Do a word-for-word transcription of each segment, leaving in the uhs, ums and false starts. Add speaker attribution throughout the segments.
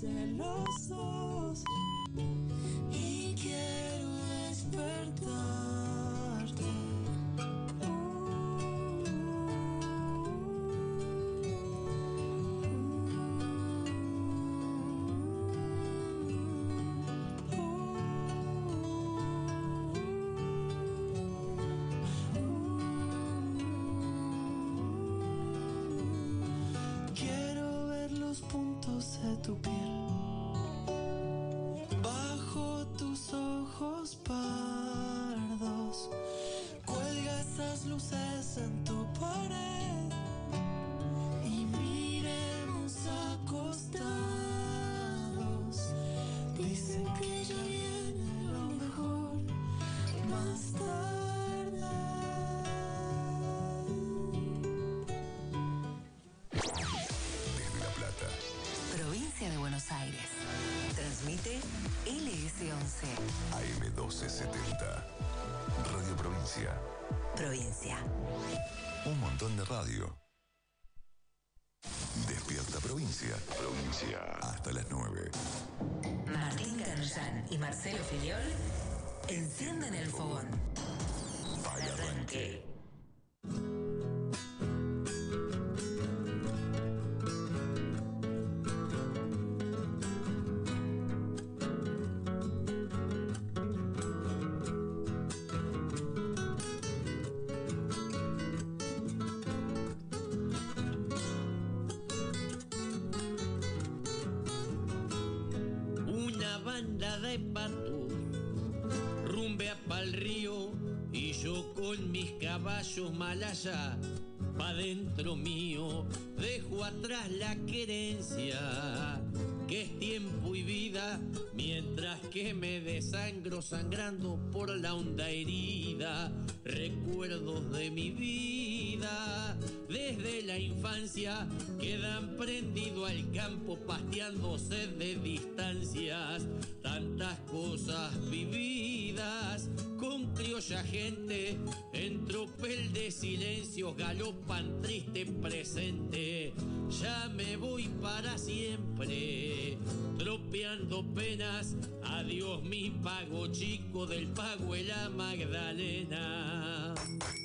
Speaker 1: celosos y quiero despertarte. De tu piel bajo tus ojos pardos, cuelga esas luces en tu pared y miremos acostados. Dicen que ya viene lo mejor más tarde.
Speaker 2: Desde La Plata,
Speaker 3: provincia de Buenos Aires. Transmite L S once.
Speaker 2: A M doce setenta. Radio Provincia.
Speaker 3: Provincia.
Speaker 2: Un montón de radio. Despierta Provincia. Provincia. Hasta las nueve.
Speaker 3: Martín Canellán y Marcelo Filiol encienden el fogón.
Speaker 2: Para arranque.
Speaker 4: De patos rumbea pa'l río y yo con mis caballos malaya pa' dentro mío dejo atrás la querencia que es tiempo y vida, mientras que me desangro sangrando por la honda herida. Recuerdos de mi vida desde la infancia quedan prendido al campo pasteándose de distancias. Tantas cosas vividas con criolla gente en tropel de silencios galopan triste presente. Ya me voy para siempre tropeando penas. Adiós mi pago chico del pago de la Magdalena.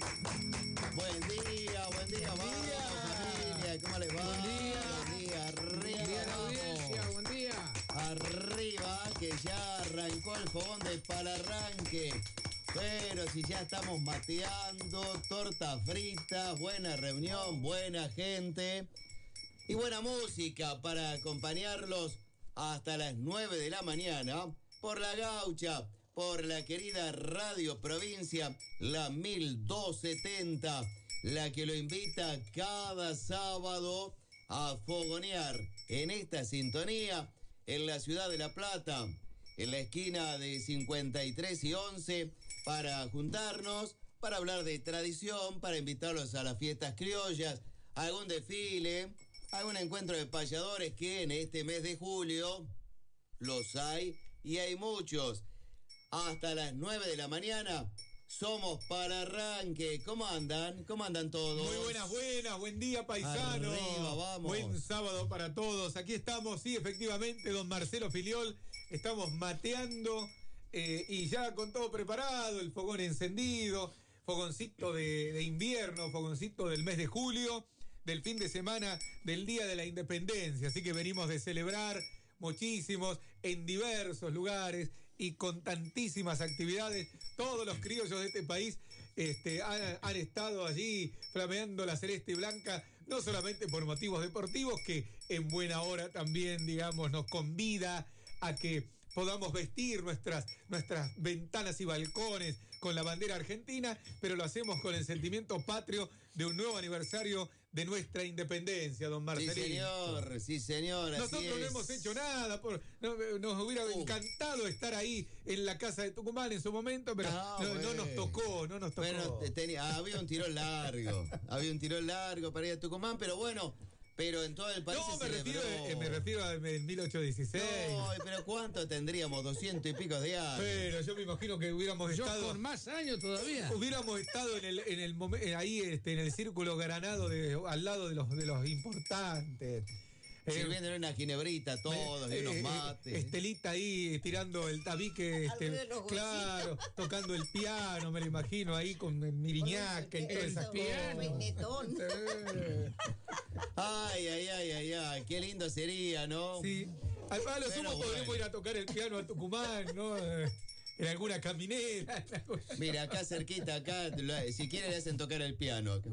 Speaker 5: Buen día, buen día, buen día, familia, ¿cómo les va?
Speaker 6: Buen día,
Speaker 5: buen día, arriba,
Speaker 6: buen día, la audiencia, buen día.
Speaker 5: Arriba, que ya arrancó el fogón de palarranque. Pero si ya estamos mateando, torta frita, buena reunión, buena gente y buena música para acompañarlos hasta las nueve de la mañana por la Gaucha, por la querida Radio Provincia, la mil doscientos setenta, la que lo invita cada sábado a fogonear en esta sintonía en la ciudad de La Plata, en la esquina de cincuenta y tres y once, para juntarnos, para hablar de tradición, para invitarlos a las fiestas criollas, a algún desfile, a algún encuentro de payadores que en este mes de julio los hay y hay muchos. Hasta las nueve de la mañana somos para arranque. ¿Cómo andan? ¿Cómo andan todos?
Speaker 7: Muy buenas, buenas. Buen día, paisano.
Speaker 5: Arriba, vamos.
Speaker 7: Buen sábado para todos. Aquí estamos, sí, efectivamente, don Marcelo Filiol. Estamos mateando eh, y ya con todo preparado, el fogón encendido, fogoncito de, de invierno, fogoncito del mes de julio, del fin de semana del Día de la Independencia. Así que venimos de celebrar muchísimos en diversos lugares y con tantísimas actividades. Todos los criollos de este país este, han, han estado allí flameando la celeste y blanca, no solamente por motivos deportivos, que en buena hora también, digamos, nos convida a que podamos vestir nuestras, nuestras ventanas y balcones con la bandera argentina, pero lo hacemos con el sentimiento patrio de un nuevo aniversario de nuestra independencia, don Marcelino.
Speaker 5: Sí, señor, sí, señor. Así
Speaker 7: Nosotros
Speaker 5: es.
Speaker 7: no hemos hecho nada, por, no, nos hubiera uh. encantado estar ahí en la casa de Tucumán en su momento, pero
Speaker 5: no,
Speaker 7: no, no nos tocó, no nos tocó.
Speaker 5: Bueno, tenía, había un tirón largo, había un tirón largo para ir a Tucumán, pero bueno, pero en todo el país
Speaker 7: no,
Speaker 5: se
Speaker 7: me
Speaker 5: celebró.
Speaker 7: refiero, eh, me refiero a mil ochocientos dieciséis.
Speaker 5: No, pero ¿cuánto tendríamos? Doscientos y pico de años.
Speaker 7: Pero yo me imagino que hubiéramos
Speaker 6: Yo
Speaker 7: estado...
Speaker 6: con más años todavía.
Speaker 7: Hubiéramos estado en el, en el momen- ahí este, en el círculo granado de, al lado de los, de los importantes. Eh,
Speaker 5: Sirviendo una ginebrita todos, y unos
Speaker 7: eh,
Speaker 5: mates.
Speaker 7: Estelita ahí tirando el tabique, este,
Speaker 8: de los
Speaker 7: claro, tocando el piano, me lo imagino ahí con el miriñaca y todas
Speaker 8: El
Speaker 7: esas
Speaker 8: piano.
Speaker 7: cosas.
Speaker 6: Eh,
Speaker 5: Ay, ay, ay, ay, ay, qué lindo sería, ¿no?
Speaker 7: Sí. A, a lo
Speaker 5: Pero
Speaker 7: sumo podremos
Speaker 5: bueno.
Speaker 7: ir a tocar el piano a Tucumán, ¿no? Eh, En alguna caminera. en alguna-
Speaker 5: Mira, acá cerquita, acá, lo- si quieren le hacen tocar el piano. Acá,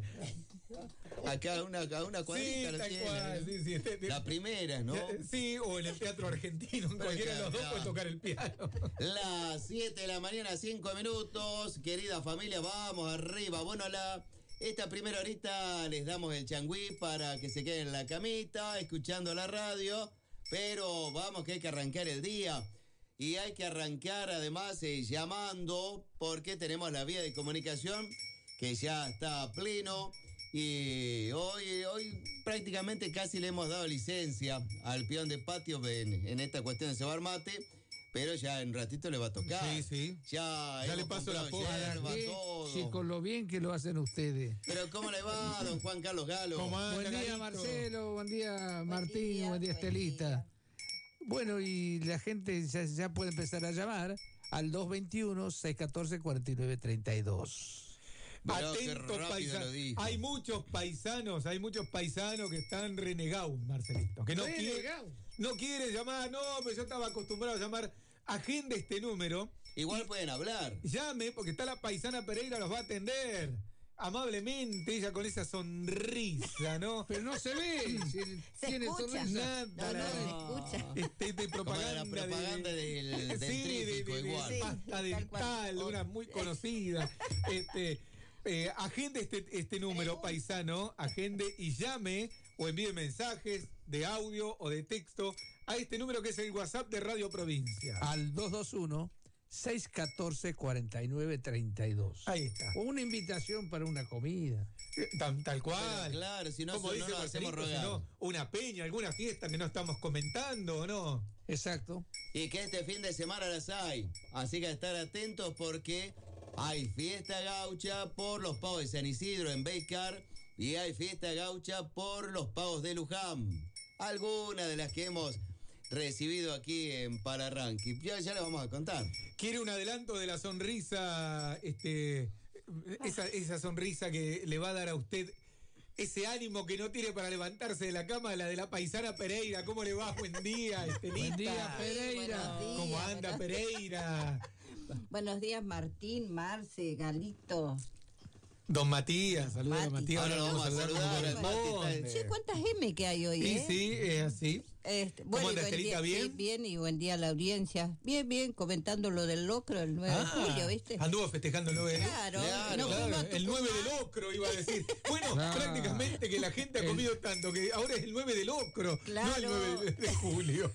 Speaker 5: acá una, a una cuadrita
Speaker 7: Sí,
Speaker 5: lo
Speaker 7: tal
Speaker 5: tienen.
Speaker 7: cual, sí, sí. Este-
Speaker 5: La primera, ¿no?
Speaker 7: Sí, o en el teatro argentino, en cualquiera de los dos puede tocar el piano.
Speaker 5: Las siete de la mañana, cinco minutos. Querida familia, vamos arriba. Bueno, la, esta primera horita les damos el changüí para que se queden en la camita, escuchando la radio. Pero vamos que hay que arrancar el día. Y hay que arrancar además eh, llamando, porque tenemos la vía de comunicación que ya está a pleno. Y hoy, hoy prácticamente casi le hemos dado licencia al peón de patio en, en esta cuestión de cebar mate. Pero ya en ratito le va a tocar.
Speaker 7: Sí, sí.
Speaker 5: Ya,
Speaker 7: Ya
Speaker 5: hemos
Speaker 7: le paso la
Speaker 5: comprado
Speaker 7: posta.
Speaker 5: yerba,
Speaker 6: ¿Qué?
Speaker 5: todo.
Speaker 6: Sí, con lo bien que lo hacen ustedes.
Speaker 5: Pero ¿cómo le va, don Juan Carlos Galo?
Speaker 7: ¿Cómo anda,
Speaker 6: Buen día,
Speaker 7: Galito?
Speaker 6: Marcelo. Buen día, Martín.
Speaker 8: día,
Speaker 6: Buen día,
Speaker 8: buen
Speaker 6: Estelita.
Speaker 8: día.
Speaker 6: Bueno, y la gente ya, ya puede empezar a llamar al dos veintiuno, seiscientos catorce, cuarenta y nueve treinta y dos.
Speaker 5: Mirá qué
Speaker 7: Atento,
Speaker 5: rápido
Speaker 7: paisano.
Speaker 5: lo dijo.
Speaker 7: Hay muchos paisanos, hay muchos paisanos que están renegados, Marcelito. Que no quieren,
Speaker 6: Renegado.
Speaker 7: no quieren llamar, no, pero yo estaba acostumbrado a llamar. Agenda este número,
Speaker 5: Igual pueden hablar.
Speaker 7: llame, porque está la paisana Pereira, los va a atender. Amablemente, ella con esa sonrisa, ¿no?
Speaker 6: Pero no se ve. Si
Speaker 8: Se
Speaker 6: tiene
Speaker 8: escucha.
Speaker 6: sonrisa.
Speaker 7: Nada,
Speaker 8: No, no,
Speaker 7: la-
Speaker 8: se escucha.
Speaker 7: Este, de
Speaker 5: Como
Speaker 7: propaganda.
Speaker 5: la propaganda
Speaker 7: de,
Speaker 5: del, del
Speaker 7: sí, de,
Speaker 5: tríptico
Speaker 7: de- de
Speaker 5: igual.
Speaker 8: Sí.
Speaker 7: pasta
Speaker 8: tal
Speaker 7: dental,
Speaker 8: cual.
Speaker 7: una muy conocida. Este, eh, agende este, este número, paisano, agende y llame o envíe mensajes de audio o de texto a este número que es el WhatsApp de Radio Provincia.
Speaker 6: Al dos veintiuno, seiscientos catorce, cuarenta y nueve treinta y dos.
Speaker 7: Ahí está.
Speaker 6: O una invitación para una comida.
Speaker 7: Eh, Tal, tal
Speaker 5: Pero
Speaker 7: cual.
Speaker 5: claro, si no,
Speaker 7: Como
Speaker 5: no
Speaker 7: dice
Speaker 5: nos hacemos
Speaker 7: Marcelito, si
Speaker 5: rogar.
Speaker 7: no, una peña, alguna fiesta que no estamos comentando, ¿o no?
Speaker 6: Exacto.
Speaker 5: Y que este fin de semana las hay. Así que a estar atentos porque hay fiesta gaucha por los pavos de San Isidro en Bécar y hay fiesta gaucha por los pavos de Luján. Algunas de las que hemos recibido aquí en Palarranqui. Ya, ya les vamos a contar.
Speaker 7: ¿Quiere un adelanto de la sonrisa, este, esa, esa sonrisa que le va a dar a usted ese ánimo que no tiene para levantarse de la cama, la de la paisana Pereira? ¿Cómo le va? Buen día, Estelita.
Speaker 6: Buen día, Pereira.
Speaker 8: buenos días,
Speaker 7: ¿Cómo anda,
Speaker 8: buenos-
Speaker 7: Pereira?
Speaker 8: Buenos días, Martín, Marce, Galito.
Speaker 7: Don Matías, saludos a
Speaker 8: Mati.
Speaker 7: Matías.
Speaker 5: Ahora lo vamos a saludar al Mati, está-
Speaker 7: Eh.
Speaker 8: Che, ¿cuántas M que hay hoy,
Speaker 7: Sí,
Speaker 8: eh?
Speaker 7: sí, es así.
Speaker 8: Este,
Speaker 7: ¿Cómo
Speaker 8: bueno, y
Speaker 7: anda,
Speaker 8: buen
Speaker 7: Estelita?
Speaker 8: día,
Speaker 7: ¿Bien?
Speaker 8: sí, bien, y buen día a la audiencia. Bien, bien, comentando lo del locro el nueve de julio, ¿viste?
Speaker 7: Anduvo festejando el nueve de
Speaker 8: Claro,
Speaker 5: Claro,
Speaker 8: nos fuimos
Speaker 7: Claro,
Speaker 8: a
Speaker 7: el nueve de
Speaker 8: Tucumán.
Speaker 7: locro iba a decir. Bueno,
Speaker 6: Claro.
Speaker 7: prácticamente que la gente ha
Speaker 6: El-
Speaker 7: comido tanto que ahora es el nueve de locro, no el
Speaker 8: Claro.
Speaker 7: nueve de, de julio.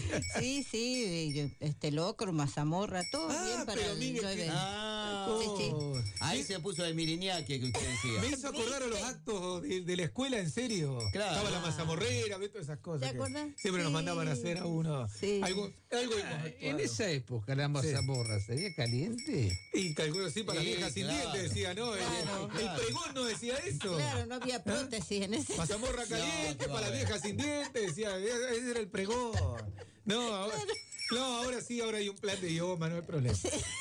Speaker 8: Sí, sí, este locro, mazamorra, todo
Speaker 7: Ah,
Speaker 8: bien para
Speaker 7: pero
Speaker 8: el
Speaker 7: mire
Speaker 8: nueve.
Speaker 7: que-
Speaker 5: Ah,
Speaker 8: Sí, sí.
Speaker 7: Oh,
Speaker 5: ahí se puso el miriñaque que usted decía.
Speaker 7: me hizo acordar a los actos de, de la escuela, en serio.
Speaker 5: Claro.
Speaker 7: Estaba la mazamorrera, ve todas esas cosas.
Speaker 8: ¿Te
Speaker 7: que
Speaker 8: acordás?
Speaker 7: Siempre nos
Speaker 8: Sí.
Speaker 7: mandaban a hacer a uno.
Speaker 8: Sí.
Speaker 7: Algo, algo hemos
Speaker 6: En
Speaker 7: actuado.
Speaker 6: esa época, la mazamorra, ¿sería caliente?
Speaker 7: Y calculo sí, para
Speaker 5: Sí,
Speaker 7: las viejas sin
Speaker 5: claro.
Speaker 7: dientes decía, ¿no? El-
Speaker 8: Claro.
Speaker 7: El, pregón no decía eso.
Speaker 8: Claro, no había prótesis en ese.
Speaker 7: Mazamorra caliente
Speaker 5: qué
Speaker 7: para las
Speaker 5: bárbaro.
Speaker 7: viejas sin dientes, decía, ese era el pregón. No, ahora, no, ahora sí, ahora hay un plan de idioma, no hay problema.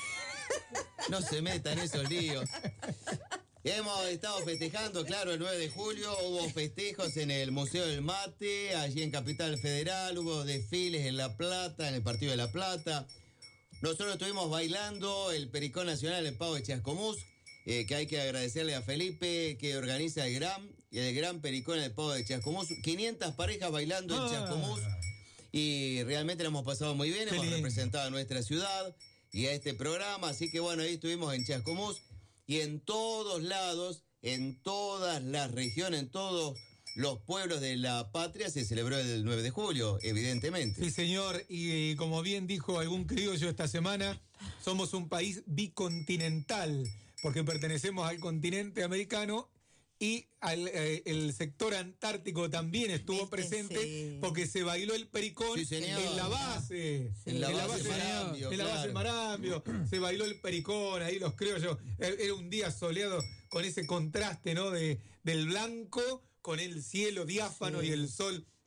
Speaker 5: No se metan en esos líos. Hemos estado festejando, claro, el nueve de julio hubo festejos en el Museo del Mate, allí en Capital Federal, hubo desfiles en La Plata, en el Partido de La Plata. Nosotros estuvimos bailando el Pericón Nacional, el Pavo de Chascomús, eh, que hay que agradecerle a Felipe, que organiza el gran, el gran Pericón, el Pavo de Chascomús. quinientas parejas bailando en
Speaker 7: Ah.
Speaker 5: Chascomús y realmente lo hemos pasado muy bien,
Speaker 7: Qué
Speaker 5: hemos
Speaker 7: lindo.
Speaker 5: representado a nuestra ciudad y a este programa, así que bueno, ahí estuvimos en Chascomús y en todos lados, en todas las regiones, en todos los pueblos de la patria se celebró el nueve de julio, evidentemente.
Speaker 7: Sí, señor, y, y como bien dijo algún criollo esta semana, somos un país bicontinental, porque pertenecemos al continente americano y al, eh, el sector antártico también estuvo
Speaker 8: Viste,
Speaker 7: presente
Speaker 8: sí.
Speaker 7: porque se bailó el pericón
Speaker 5: Sí, señor.
Speaker 7: en la base.
Speaker 8: Sí.
Speaker 5: En la
Speaker 7: En la
Speaker 5: base
Speaker 7: base
Speaker 5: Marambio,
Speaker 7: en la base
Speaker 5: claro.
Speaker 7: Marambio, se bailó el pericón, ahí los criollos. Eh, Era un día soleado con ese contraste, ¿no? De, del blanco con el cielo diáfano
Speaker 8: Sí.
Speaker 7: y el sol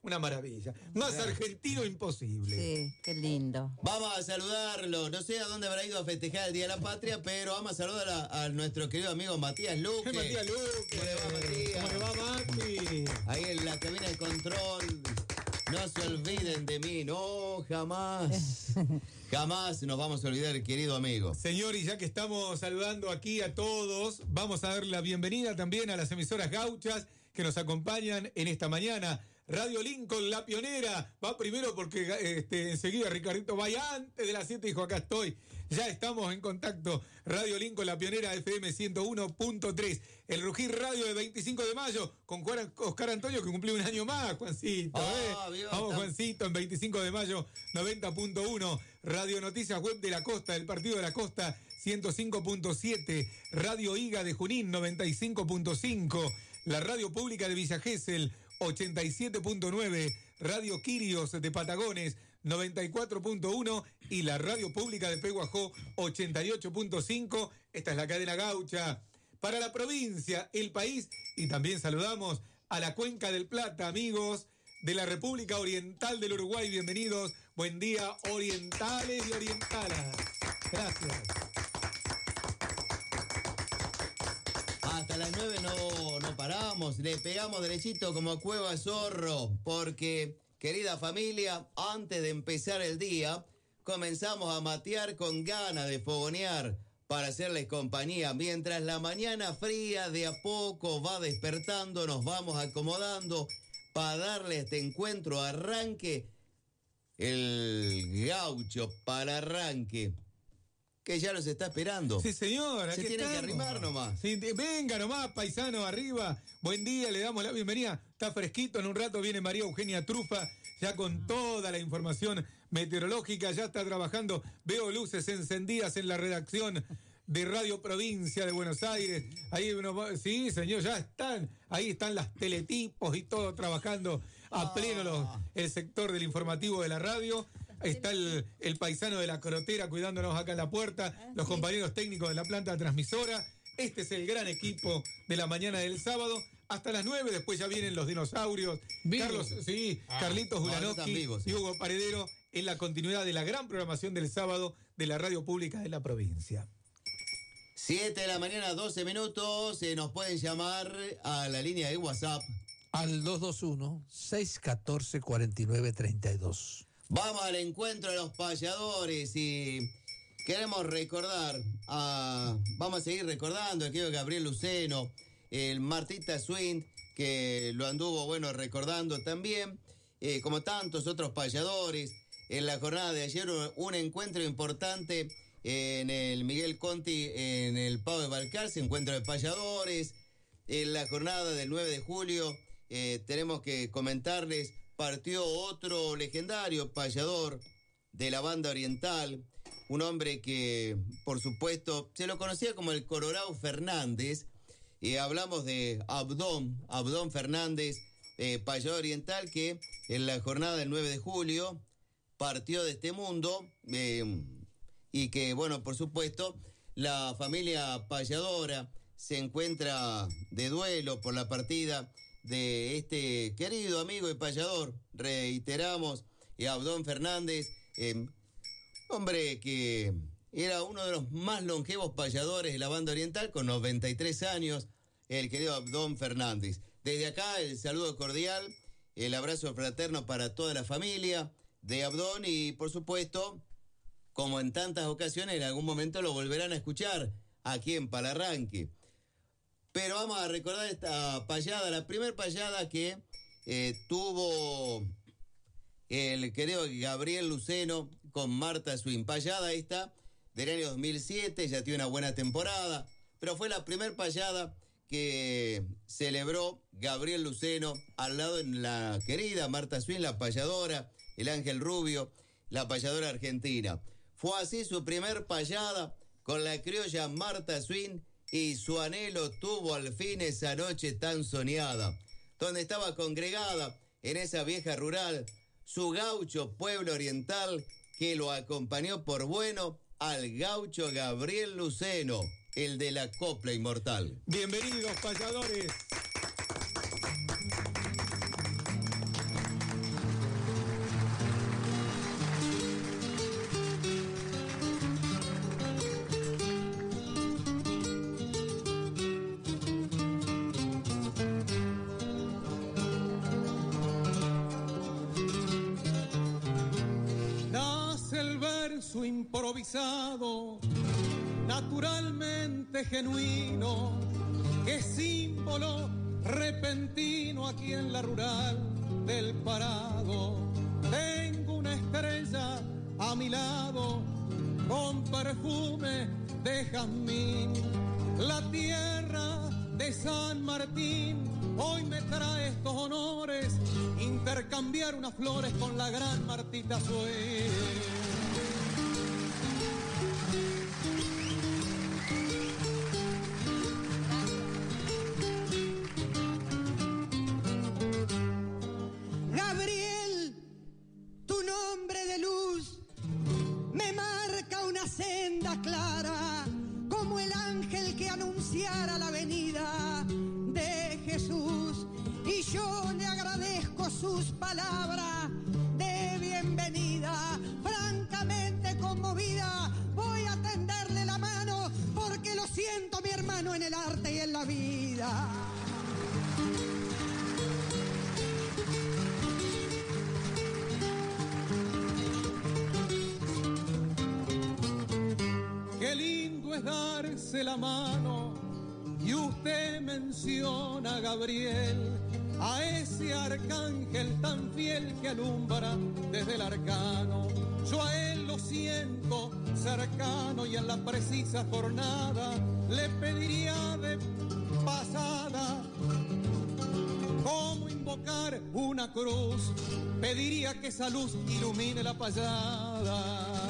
Speaker 7: una maravilla. Más argentino imposible.
Speaker 8: Sí, qué lindo.
Speaker 5: Vamos a saludarlo. No sé a dónde habrá ido a festejar el Día de la Patria, pero vamos a saludar a, a nuestro querido amigo Matías Luque.
Speaker 7: Matías Luque.
Speaker 5: ¿Cómo le va, Matías?
Speaker 7: ¿Cómo le va, Mati?
Speaker 5: Ahí en la cabina de control. No se olviden de mí, no, jamás. Jamás nos vamos a olvidar, querido amigo.
Speaker 7: Señor, y ya que estamos saludando aquí a todos, vamos a dar la bienvenida también a las emisoras gauchas que nos acompañan en esta mañana. Radio Lincoln, la pionera, va primero porque este, enseguida Ricardito vaya antes de las siete, dijo, acá estoy. Ya estamos en contacto. Radio Lincoln, la pionera, F M ciento uno punto tres. El Rugir Radio de veinticinco de mayo, con Juan, Oscar Antonio, que cumplió un año más, Juancito.
Speaker 5: Oh,
Speaker 7: ¿eh? Vamos, Juancito, en veinticinco de mayo, noventa punto uno. Radio Noticias Web de la Costa, del Partido de la Costa, ciento cinco punto siete. Radio Higa de Junín, noventa y cinco punto cinco. La Radio Pública de Villa Gesell, ochenta y siete punto nueve. Radio Quirios de Patagones, noventa y cuatro punto uno. Y la Radio Pública de Peguajó, ochenta y ocho punto cinco. Esta es la cadena gaucha para la provincia, el país. Y también saludamos a la Cuenca del Plata, amigos de la República Oriental del Uruguay. Bienvenidos. Buen día, orientales y orientalas. Gracias.
Speaker 5: Hasta las nueve no, no paramos, le pegamos derechito como cueva zorro, porque, querida familia, antes de empezar el día, comenzamos a matear con ganas de fogonear para hacerles compañía. Mientras la mañana fría de a poco va despertando, nos vamos acomodando para darle a este encuentro arranque, el gaucho para arranque, que ya los está esperando.
Speaker 7: Sí, señor.
Speaker 5: Se
Speaker 7: aquí
Speaker 5: tiene que
Speaker 7: estamos.
Speaker 5: arrimar nomás.
Speaker 7: Sí, venga nomás, paisano, arriba. Buen día, le damos la bienvenida. Está fresquito, en un rato viene María Eugenia Trufa, ya con toda la información meteorológica, ya está trabajando. Veo luces encendidas en la redacción de Radio Provincia de Buenos Aires. Ahí uno, sí, señor, ya están. Ahí están las teletipos y todo trabajando a pleno los, el sector del informativo de la radio. Está el, el paisano de la Crotera cuidándonos acá en la puerta, los compañeros técnicos de la planta transmisora. Este es el gran equipo de la mañana del sábado. Hasta las nueve, después ya vienen los dinosaurios.
Speaker 6: Vivo.
Speaker 7: Carlos, sí,
Speaker 5: Ah,
Speaker 7: Carlitos
Speaker 5: ahora están
Speaker 7: Ulanowski
Speaker 5: vivos, sí.
Speaker 7: y Hugo Paredero en la continuidad de la gran programación del sábado de la radio pública de la provincia.
Speaker 5: siete de la mañana, doce minutos. Se nos pueden llamar a la línea de WhatsApp.
Speaker 6: Al dos dos uno, seis uno cuatro, cuatro nueve tres dos.
Speaker 5: Vamos al encuentro de los payadores y queremos recordar, a, vamos a seguir recordando al querido Gabriel Luceno, el Martita Swing, que lo anduvo, bueno, recordando también, eh, como tantos otros payadores. En la jornada de ayer un, un encuentro importante en el Miguel Conti, en el Pau de Balcarce, encuentro de payadores. En la jornada del nueve de julio eh, tenemos que comentarles, partió otro legendario payador de la banda oriental, un hombre que, por supuesto, se lo conocía como el Colorado Fernández, y hablamos de Abdón, Abdón Fernández, eh, payador oriental, que en la jornada del nueve de julio partió de este mundo, eh, y que, bueno, por supuesto, la familia payadora se encuentra de duelo por la partida de este querido amigo y payador. Reiteramos, eh, Abdón Fernández, eh, hombre que era uno de los más longevos payadores de la banda oriental, con noventa y tres años, el querido Abdón Fernández. Desde acá el saludo cordial, el abrazo fraterno para toda la familia de Abdón, y por supuesto, como en tantas ocasiones, en algún momento lo volverán a escuchar aquí en Palarranque. Pero vamos a recordar esta payada, la primer payada que eh, tuvo el querido Gabriel Luceno con Marta Swing. Payada esta del año dos mil siete, ya tiene una buena temporada, pero fue la primer payada que celebró Gabriel Luceno al lado de la querida Marta Swing, la payadora, el Ángel Rubio, la payadora argentina. Fue así su primer payada con la criolla Marta Swing, y su anhelo tuvo al fin esa noche tan soñada, donde estaba congregada en esa vieja rural su gaucho pueblo oriental, que lo acompañó por bueno al gaucho Gabriel Luceno, el de la copla inmortal.
Speaker 7: Bienvenidos, payadores.
Speaker 9: verso improvisado, naturalmente genuino, que símbolo repentino aquí en la rural del Parado. Tengo una estrella a mi lado con perfume de jazmín. La tierra de San Martín hoy me trae estos honores, intercambiar unas flores con la gran Martita Suez.
Speaker 10: Gabriel, tu nombre de luz me marca una senda clara, como el ángel que anunciara la venida de Jesús. Y yo le agradezco sus palabras de bienvenida. Francamente conmovida, voy a tenderle la mano, porque lo siento, mi hermano, en el arte y en la vida.
Speaker 9: Qué lindo es darse la mano, y usted menciona, Gabriel, a ese arcángel tan fiel que alumbra desde el arcano. Yo a él lo siento cercano, y en la precisa jornada le pediría de pasada cómo invocar una cruz, pediría que esa luz ilumine la payada.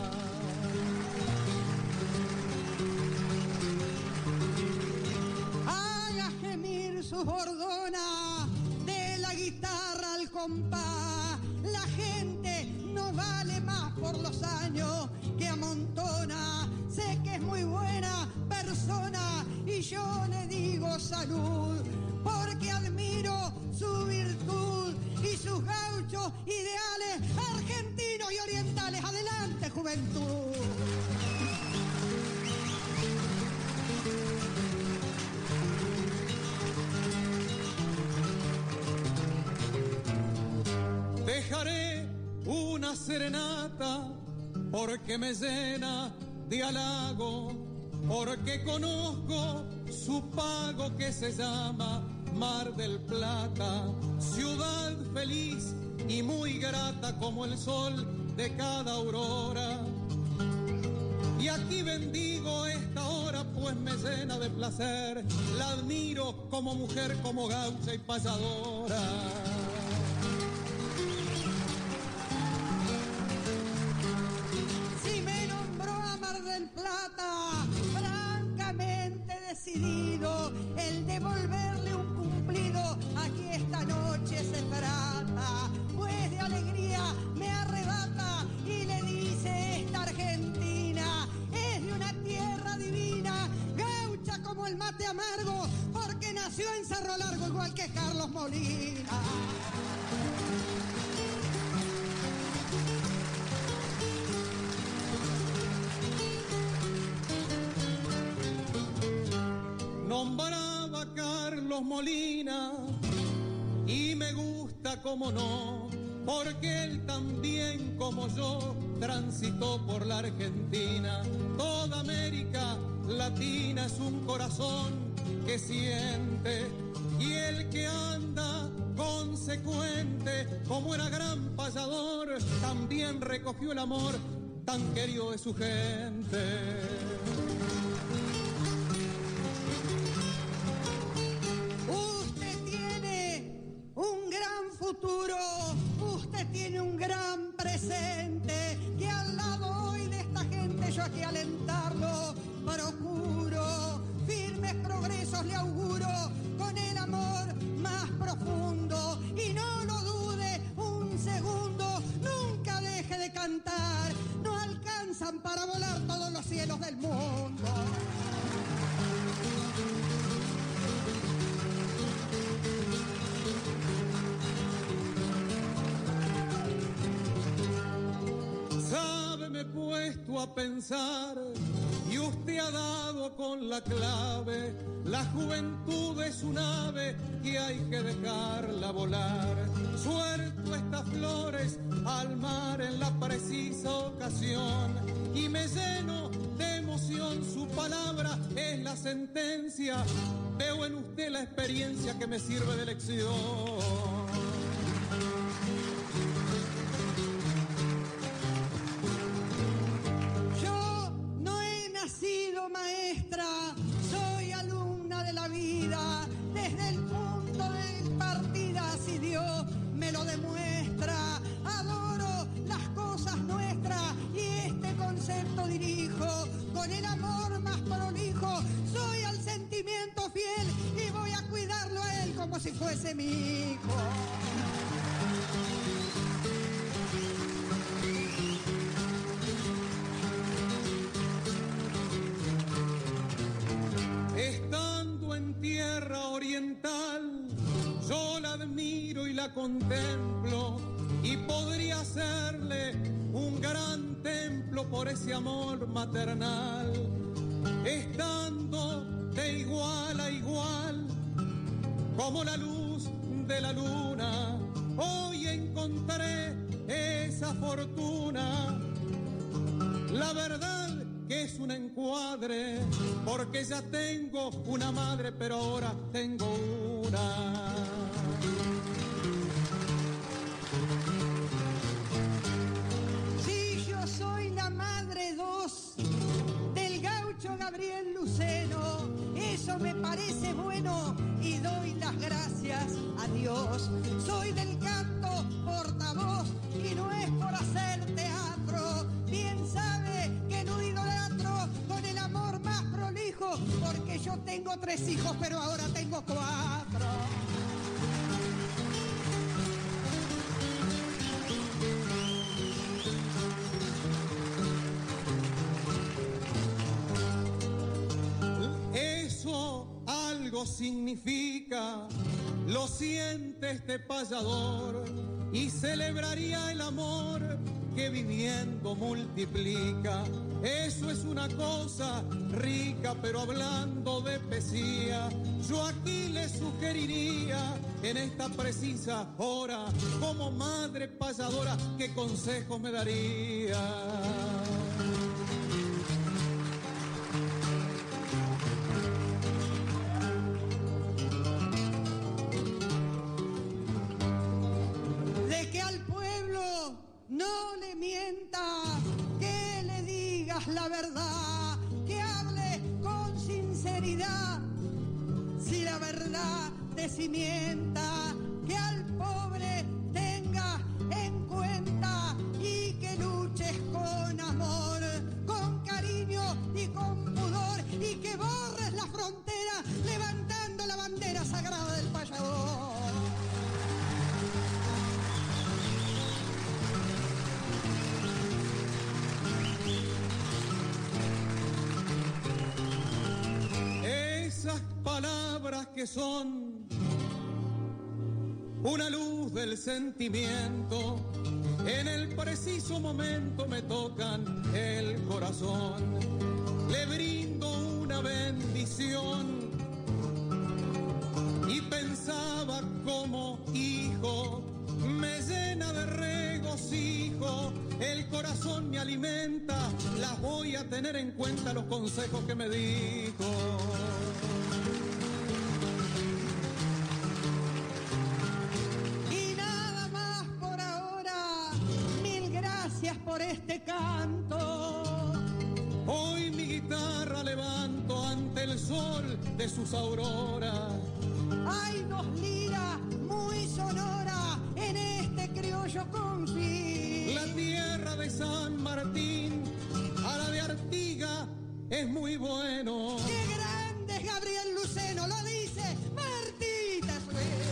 Speaker 10: Su bordona de la guitarra al compás. La gente no vale más por los años que amontona. Sé que es muy buena persona y yo le digo salud, porque admiro su virtud y sus gauchos ideales argentinos y orientales. Adelante, juventud.
Speaker 9: Dejaré una serenata porque me llena de halago, porque conozco su pago que se llama Mar del Plata, ciudad feliz y muy grata como el sol de cada aurora. Y aquí bendigo esta hora, pues me llena de placer, la admiro como mujer, como gaucha y payadora.
Speaker 10: Del Plata, francamente decidido el devolverle un cumplido, aquí esta noche se trata, pues de alegría me arrebata y le dice: esta Argentina es de una tierra divina, gaucha como el mate amargo, porque nació en Cerro Largo igual que Carlos Molina.
Speaker 9: Nombraba a Carlos Molina y me gusta como no, porque él también como yo transitó por la Argentina. Toda América Latina es un corazón que siente, y el que anda consecuente como era gran payador también recogió el amor tan querido de su gente.
Speaker 10: Un gran futuro, usted tiene un gran presente, que al lado hoy de esta gente yo aquí alentarlo procuro. Firmes progresos le auguro con el amor más profundo, y no lo dude un segundo, nunca deje de cantar, no alcanzan para volar todos los cielos del mundo.
Speaker 9: Sabe, me he puesto a pensar, y usted ha dado con la clave. La juventud es un ave que hay que dejarla volar. Suelto estas flores al mar en la precisa ocasión y me lleno de emoción. Su palabra es la sentencia. Veo en usted la experiencia que me sirve de lección.
Speaker 10: Sido maestra, soy alumna de la vida, desde el punto de partida, si Dios me lo demuestra, adoro las cosas nuestras y este concepto dirijo, con el amor más prolijo, soy al sentimiento fiel y voy a cuidarlo a él como si fuese mi hijo.
Speaker 9: Estando en tierra oriental, yo la admiro y la contemplo, y podría hacerle un gran templo por ese amor maternal. Estando de igual a igual, como la luz de la luna, hoy encontré esa fortuna. La verdad que es un encuadre, porque ya tengo una madre, pero ahora tengo una.
Speaker 10: Sí, yo soy la madre dos del gaucho Gabriel Luceno, eso me parece bueno y doy las gracias a Dios. Soy del canto portavoz y no es por hacer teatro, bien sabe que no idolatro con el amor más prolijo, porque yo tengo tres hijos pero ahora tengo cuatro.
Speaker 9: Eso algo significa, lo siente este payador y celebraría el amor que viviendo multiplica. Eso es una cosa rica, pero hablando de poesía, yo aquí le sugeriría en esta precisa hora, como madre payadora, ¿qué consejo me daría?
Speaker 10: De que al pueblo no le mientas, que le digas la verdad, que hable con sinceridad, si la verdad te cimienta, que al pobre tengas en cuenta y que luches con amor, con cariño y con pudor, y que borres la frontera levantando la bandera sagrada del payador.
Speaker 9: Esas palabras que son una luz del sentimiento, en el preciso momento me tocan el corazón. Le brindo una bendición y pensaba como hijo, me llena de regocijo, el corazón me alimenta, las voy a tener en cuenta los consejos que me dijo.
Speaker 10: Y nada más por ahora, mil gracias por este canto.
Speaker 9: Hoy mi guitarra levanto ante el sol de sus auroras.
Speaker 10: Hay dos liras muy sonoras en este criollo confín.
Speaker 9: La tierra de San Martín a la de Artigas es muy bueno.
Speaker 10: ¡Qué grande es Gabriel Luceno! Lo dice Martita Suez.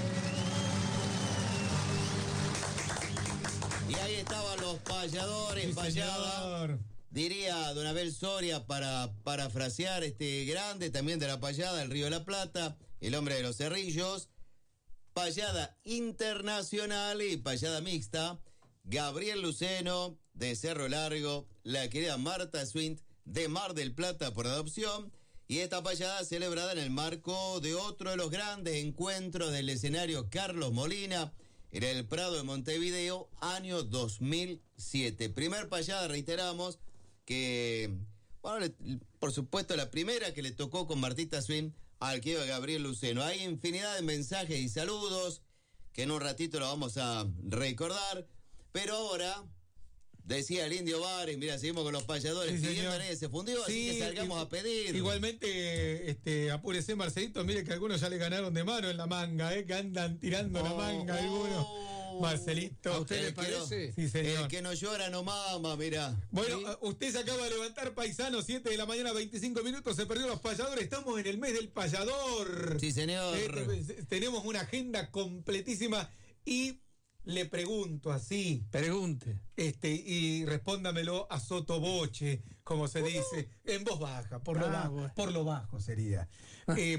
Speaker 5: Y ahí estaban los payadores,
Speaker 7: Sí,
Speaker 5: payada.
Speaker 7: señor.
Speaker 5: Diría don Abel Soria para parafrasear este grande también de la payada, el Río de la Plata, el hombre de los cerrillos, payada internacional y payada mixta, Gabriel Luceno de Cerro Largo, la querida Marta Swint de Mar del Plata por adopción, y esta payada celebrada en el marco de otro de los grandes encuentros del escenario Carlos Molina, en el Prado de Montevideo, año dos mil siete. Primer payada, reiteramos, que, bueno, le, por supuesto, la primera que le tocó con Martita Swing al que iba Gabriel Luceno. Hay infinidad de mensajes y saludos que en un ratito lo vamos a recordar, pero ahora... Decía el Indio Vares, mira, seguimos con los payadores,
Speaker 7: sí,
Speaker 5: pidiendo a nadie se fundió,
Speaker 7: sí,
Speaker 5: así que salgamos a pedir.
Speaker 7: Igualmente, este, apúrese, Marcelito, mire que algunos ya le ganaron de mano en la manga, eh, que andan tirando oh, la manga oh, algunos. Marcelito.
Speaker 6: ¿A usted le parece?
Speaker 5: No,
Speaker 7: sí, señor.
Speaker 5: El que no llora no mama, mira.
Speaker 7: Bueno,
Speaker 5: ¿sí?
Speaker 7: Usted se acaba de levantar, paisano, siete de la mañana, veinticinco minutos, se perdió los payadores, estamos en el mes del payador.
Speaker 5: Sí, señor.
Speaker 7: Eh, tenemos una agenda completísima y... Le pregunto así.
Speaker 6: Pregunte.
Speaker 7: Este, y respóndamelo a sotoboche, como se dice, en voz baja, por lo, ah, bajo, bueno. por lo bajo sería. Eh,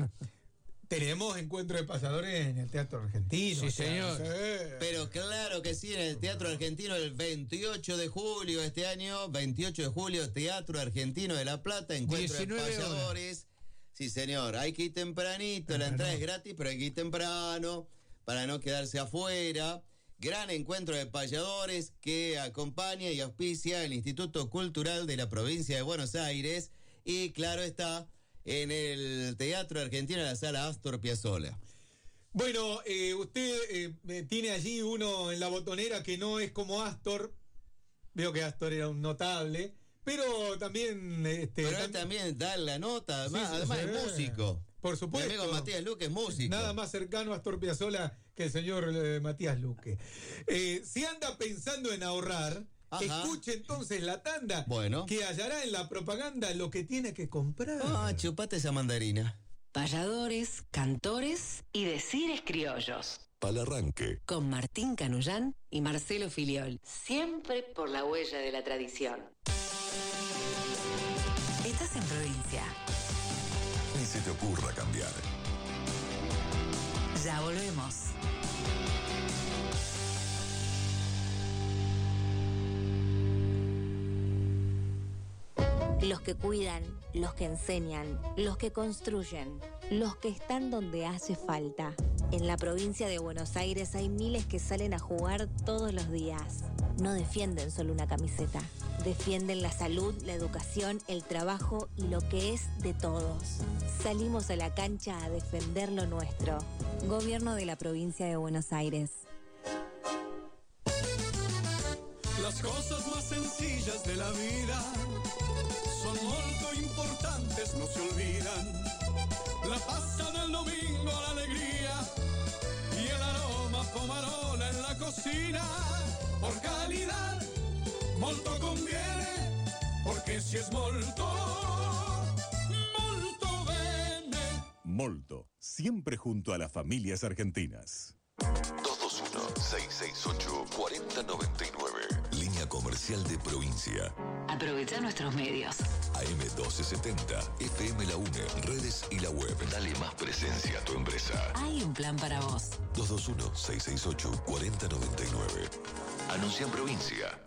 Speaker 7: tenemos encuentro de payadores en el Teatro Argentino.
Speaker 6: Sí, señor.
Speaker 5: Sí. Pero claro que sí, en el Teatro Argentino el veintiocho de julio de este año, veintiocho de julio, Teatro Argentino de La Plata, encuentro de payadores. Horas. Sí, señor, hay que ir tempranito, ah, la entrada no. es gratis, pero hay que ir temprano para no quedarse afuera. Gran encuentro de payadores que acompaña y auspicia el Instituto Cultural de la Provincia de Buenos Aires y, claro está, en el Teatro Argentino, en la Sala Astor Piazzolla.
Speaker 7: Bueno, eh, usted eh, tiene allí uno en la botonera que no es como Astor. Veo que Astor era un notable, pero también... Este,
Speaker 5: pero él también da la nota, además, sí, además sí, es músico.
Speaker 7: Por supuesto.
Speaker 5: Mi amigo Matías Luque es músico.
Speaker 7: Nada más cercano a Astor Piazzolla que el señor eh, Matías Luque. Eh, si anda pensando en ahorrar, ajá, escuche entonces la tanda,
Speaker 5: bueno,
Speaker 7: que hallará en la propaganda lo que tiene que comprar.
Speaker 5: Ah, chupate esa mandarina.
Speaker 3: Payadores, cantores y decires criollos.
Speaker 2: Pa'l arranque.
Speaker 3: Con Martín Canullán y Marcelo Filiol. Siempre por la huella de la tradición. Estás en provincia.
Speaker 2: Ni se te ocurra cambiar.
Speaker 3: Ya volvemos.
Speaker 11: Los que cuidan, los que enseñan, los que construyen, los que están donde hace falta. En la provincia de Buenos Aires hay miles que salen a jugar todos los días. No defienden solo una camiseta. Defienden la salud, la educación, el trabajo y lo que es de todos. Salimos a la cancha a defender lo nuestro. Gobierno de la provincia de Buenos Aires.
Speaker 9: Las cosas más sencillas de la vida son muy importantes, no se olvidan. La pasta del domingo, la alegría y el aroma pomarola en la cocina. Por calidad, molto conviene, porque si es molto, molto bene.
Speaker 2: Molto, siempre junto a las familias argentinas. dos dos uno, seis seis ocho, cuatro cero nueve nueve. Línea comercial de provincia.
Speaker 3: Aprovecha nuestros medios.
Speaker 2: A M doce setenta, F M La UNE, redes y la web. Dale más presencia a tu empresa.
Speaker 3: Hay un plan para vos.
Speaker 2: dos dos uno, seis seis ocho, cuatro cero nueve nueve. Anuncia en provincia.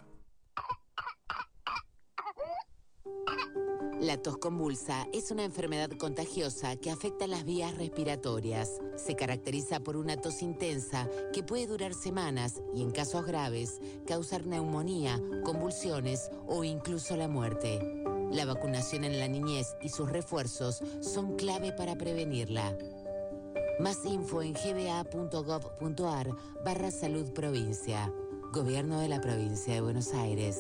Speaker 12: La tos convulsa es una enfermedad contagiosa que afecta las vías respiratorias. Se caracteriza por una tos intensa que puede durar semanas y, en casos graves, causar neumonía, convulsiones o incluso la muerte. La vacunación en la niñez y sus refuerzos son clave para prevenirla. Más info en gba.gov.ar barra salud provincia. Gobierno de la Provincia de Buenos Aires.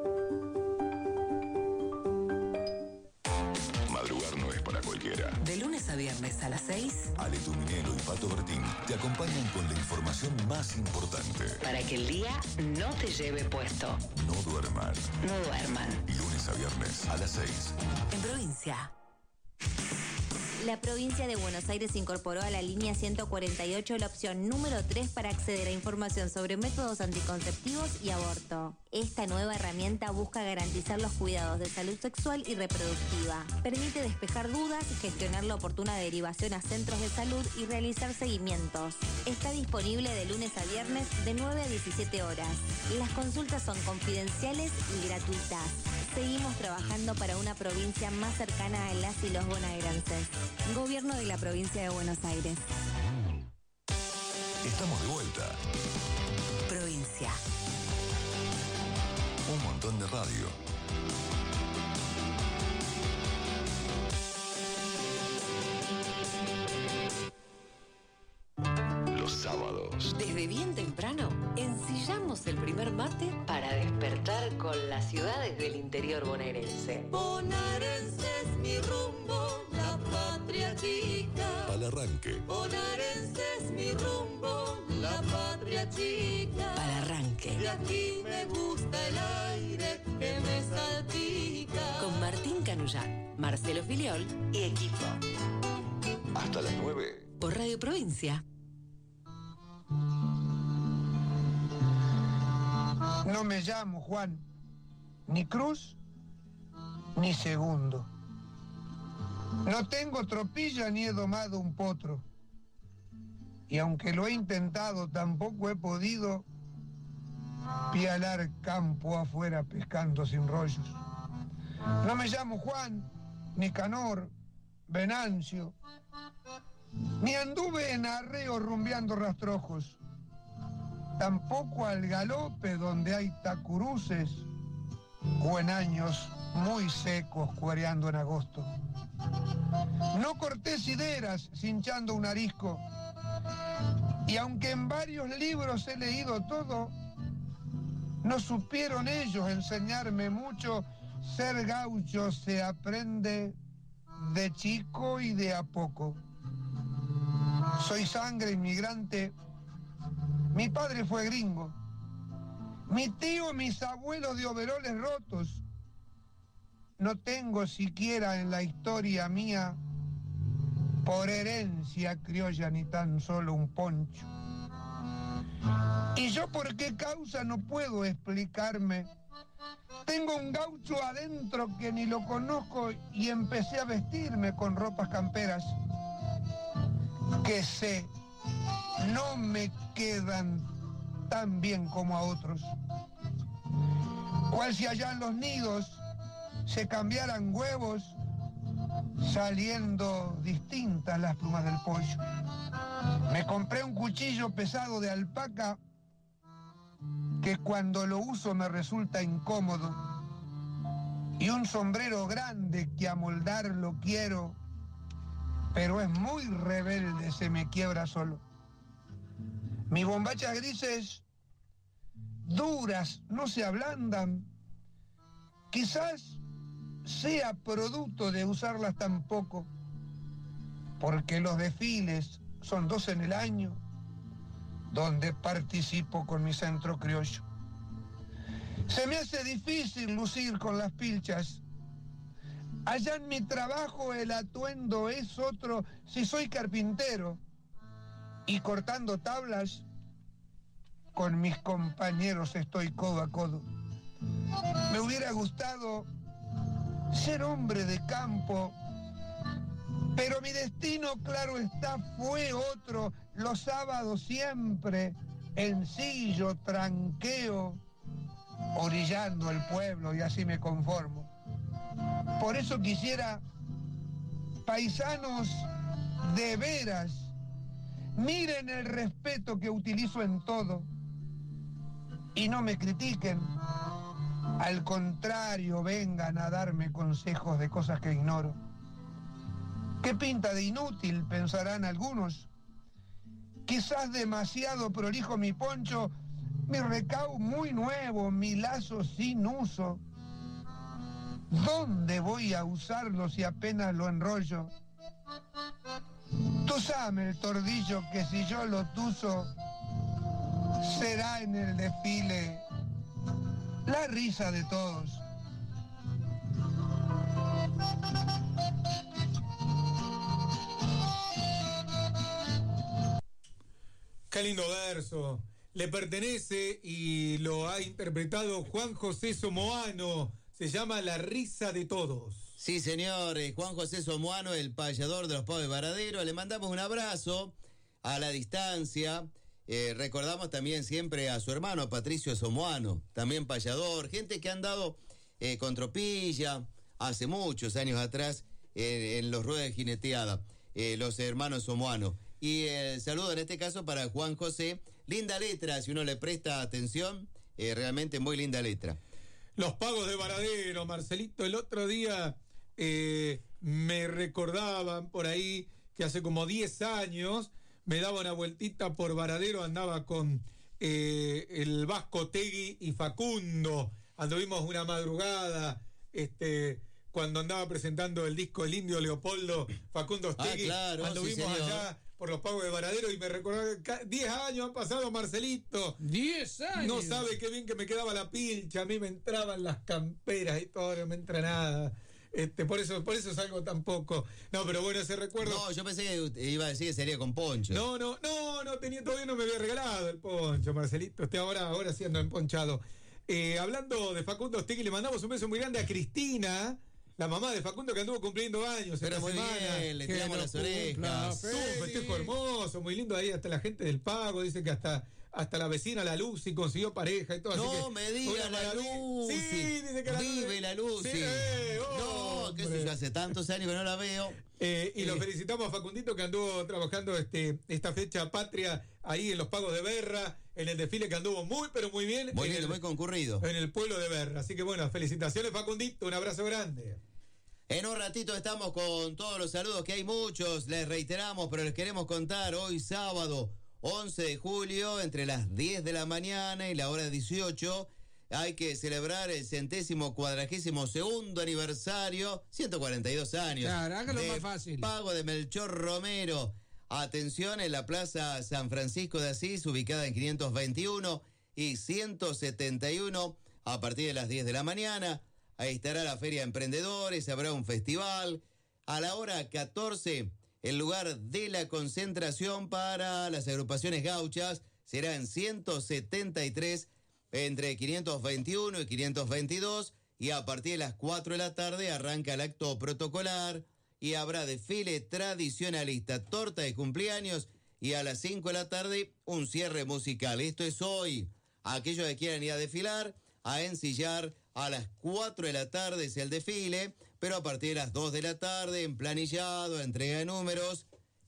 Speaker 2: Madrugar no es para cualquiera.
Speaker 3: De lunes a viernes a las seis.
Speaker 2: Ale Tuminelo y Pato Bertín te acompañan con la información más importante.
Speaker 3: Para que el día no te lleve puesto.
Speaker 2: No duerman.
Speaker 3: No duerman.
Speaker 2: Lunes a viernes a las seis.
Speaker 3: En provincia.
Speaker 11: La provincia de Buenos Aires incorporó a la línea ciento cuarenta y ocho la opción número tres para acceder a información sobre métodos anticonceptivos y aborto. Esta nueva herramienta busca garantizar los cuidados de salud sexual y reproductiva. Permite despejar dudas, gestionar la oportuna derivación a centros de salud y realizar seguimientos. Está disponible de lunes a viernes de nueve a diecisiete horas. Las consultas son confidenciales y gratuitas. Seguimos trabajando para una provincia más cercana a las y los bonaerenses. Gobierno de la Provincia de Buenos Aires.
Speaker 2: Estamos de vuelta. montón de radio. Los sábados.
Speaker 3: Desde bien temprano, ensillamos el primer mate para despertar con las ciudades del interior bonaerense.
Speaker 1: Bonaerense es mi rumbo, la patria chica.
Speaker 2: Al arranque.
Speaker 1: Bonaerense es mi rumbo, la patria chica.
Speaker 3: Para arranque.
Speaker 1: De aquí me gusta el aire que me salpica.
Speaker 3: Con Martín Canuyán, Marcelo Filiol y equipo.
Speaker 2: Hasta las nueve.
Speaker 3: Por Radio Provincia.
Speaker 13: No me llamo Juan, ni Cruz, ni Segundo. No tengo tropilla ni he domado un potro. Y aunque lo he intentado, tampoco he podido pialar campo afuera pescando sin rollos. No me llamo Juan, ni Canor, Venancio, ni anduve en arreo rumbeando rastrojos. Tampoco al galope donde hay tacuruces o en años muy secos cuereando en agosto. No corté sideras cinchando un arisco y aunque en varios libros he leído todo, no supieron ellos enseñarme mucho. Ser gaucho se aprende de chico y de a poco. Soy sangre inmigrante. Mi padre fue gringo. Mi tío, mis abuelos de overoles rotos. No tengo siquiera en la historia mía, por herencia criolla, ni tan solo un poncho. ¿Y yo por qué causa no puedo explicarme? Tengo un gaucho adentro que ni lo conozco y empecé a vestirme con ropas camperas que sé no me quedan tan bien como a otros. Cual si allá en los nidos se cambiaran huevos, saliendo distintas las plumas del pollo. Me compré un cuchillo pesado de alpaca que cuando lo uso me resulta incómodo y un sombrero grande que a moldarlo quiero, pero es muy rebelde, se me quiebra solo. Mis bombachas grises, duras, no se ablandan. Quizás sea producto de usarlas tan poco, porque los desfiles son dos en el año, donde participo con mi centro criollo. Se me hace difícil lucir con las pilchas. Allá en mi trabajo el atuendo es otro si soy carpintero. Y cortando tablas, con mis compañeros estoy codo a codo. Me hubiera gustado ser hombre de campo, pero mi destino, claro está, fue otro. Los sábados siempre, ensillo, tranqueo, orillando el pueblo y así me conformo. Por eso quisiera, paisanos de veras, miren el respeto que utilizo en todo y no me critiquen. Al contrario, vengan a darme consejos de cosas que ignoro. ¿Qué pinta de inútil?, pensarán algunos. Quizás demasiado prolijo mi poncho, mi recau muy nuevo, mi lazo sin uso. ¿Dónde voy a usarlo si apenas lo enrollo? Tú sabes, el tordillo, que si yo lo tuzo, será en el desfile la risa de todos.
Speaker 7: Qué lindo verso. Le pertenece y lo ha interpretado Juan José Somoano. Se llama La risa de todos.
Speaker 5: Sí, señor, eh, Juan José Somoano, el payador de los pavos de Varadero. Le mandamos un abrazo a la distancia. Eh, recordamos también siempre a su hermano Patricio Somoano, también payador, gente que han dado eh, con tropilla hace muchos años atrás eh, en los ruedas de jineteada, eh, los hermanos Somoano. Y el saludo en este caso para Juan José. Linda letra, si uno le presta atención, eh, realmente muy linda letra.
Speaker 7: Los pagos de Varadero, Marcelito, el otro día eh, me recordaban por ahí que hace como diez años me daba una vueltita por Varadero, andaba con eh, el Vasco Tegui y Facundo, anduvimos una madrugada, este... cuando andaba presentando el disco El Indio Leopoldo, Facundo Stegui,
Speaker 5: ah, claro,
Speaker 7: anduvimos
Speaker 5: sí,
Speaker 7: allá por los pagos de Varadero y me recordaba que diez años han pasado, Marcelito.
Speaker 6: diez años.
Speaker 7: No sabe qué bien que me quedaba la pilcha, a mí me entraban las camperas y todo, no me entra nada. Este, por eso, por eso salgo tan poco. No, pero bueno, ese recuerdo.
Speaker 5: No, yo pensé que iba a decir que sería con poncho.
Speaker 7: No, no, no, no tenía, todavía no me había regalado el poncho, Marcelito. Este ahora, ahora sí ando emponchado. Eh, hablando de Facundo Stegui, le mandamos un beso muy grande a Cristina, la mamá de Facundo, que anduvo cumpliendo años
Speaker 5: Pero
Speaker 7: esta
Speaker 5: muy
Speaker 7: semana.
Speaker 5: bien, le tiramos las orejas.
Speaker 7: Tuvo un festejo hermoso, muy lindo ahí, hasta la gente del Pago, dice que hasta, hasta la vecina, la Lucy, consiguió pareja y todo.
Speaker 5: No
Speaker 7: así que,
Speaker 5: me diga la Lucy.
Speaker 7: Sí, dice que la
Speaker 5: Vive la Lucy.
Speaker 7: Sí, eh,
Speaker 5: no, que eso yo hace tantos años que no la veo.
Speaker 7: Eh, y
Speaker 5: eh.
Speaker 7: lo felicitamos a Facundito, que anduvo trabajando este, esta fecha patria ahí en los Pagos de Berra, en el desfile que anduvo muy, pero muy bien.
Speaker 5: Muy
Speaker 7: bien,
Speaker 5: muy concurrido.
Speaker 7: En el pueblo de Berra. Así que bueno, felicitaciones, Facundito, un abrazo grande.
Speaker 5: En un ratito estamos con todos los saludos, que hay muchos, les reiteramos, pero les queremos contar hoy sábado once de julio, entre las diez de la mañana y la hora dieciocho, hay que celebrar el centésimo cuadragésimo segundo aniversario, ciento cuarenta y dos años.
Speaker 6: Claro, hágalo
Speaker 5: de
Speaker 6: más fácil.
Speaker 5: Pago de Melchor Romero. Atención, en la Plaza San Francisco de Asís, ubicada en quinientos veintiuno y ciento setenta y uno, a partir de las diez de la mañana. Ahí estará la Feria de Emprendedores, habrá un festival. A la hora catorce, el lugar de la concentración para las agrupaciones gauchas será en ciento setenta y tres, entre quinientos veintiuno y quinientos veintidós, y a partir de las cuatro de la tarde arranca el acto protocolar y habrá desfile tradicionalista, torta de cumpleaños, y a las cinco de la tarde un cierre musical. Esto es hoy. Aquellos que quieran ir a desfilar, a ensillar, a las cuatro de la tarde es el desfile, pero a partir de las dos de la tarde, en planillado, entrega de números,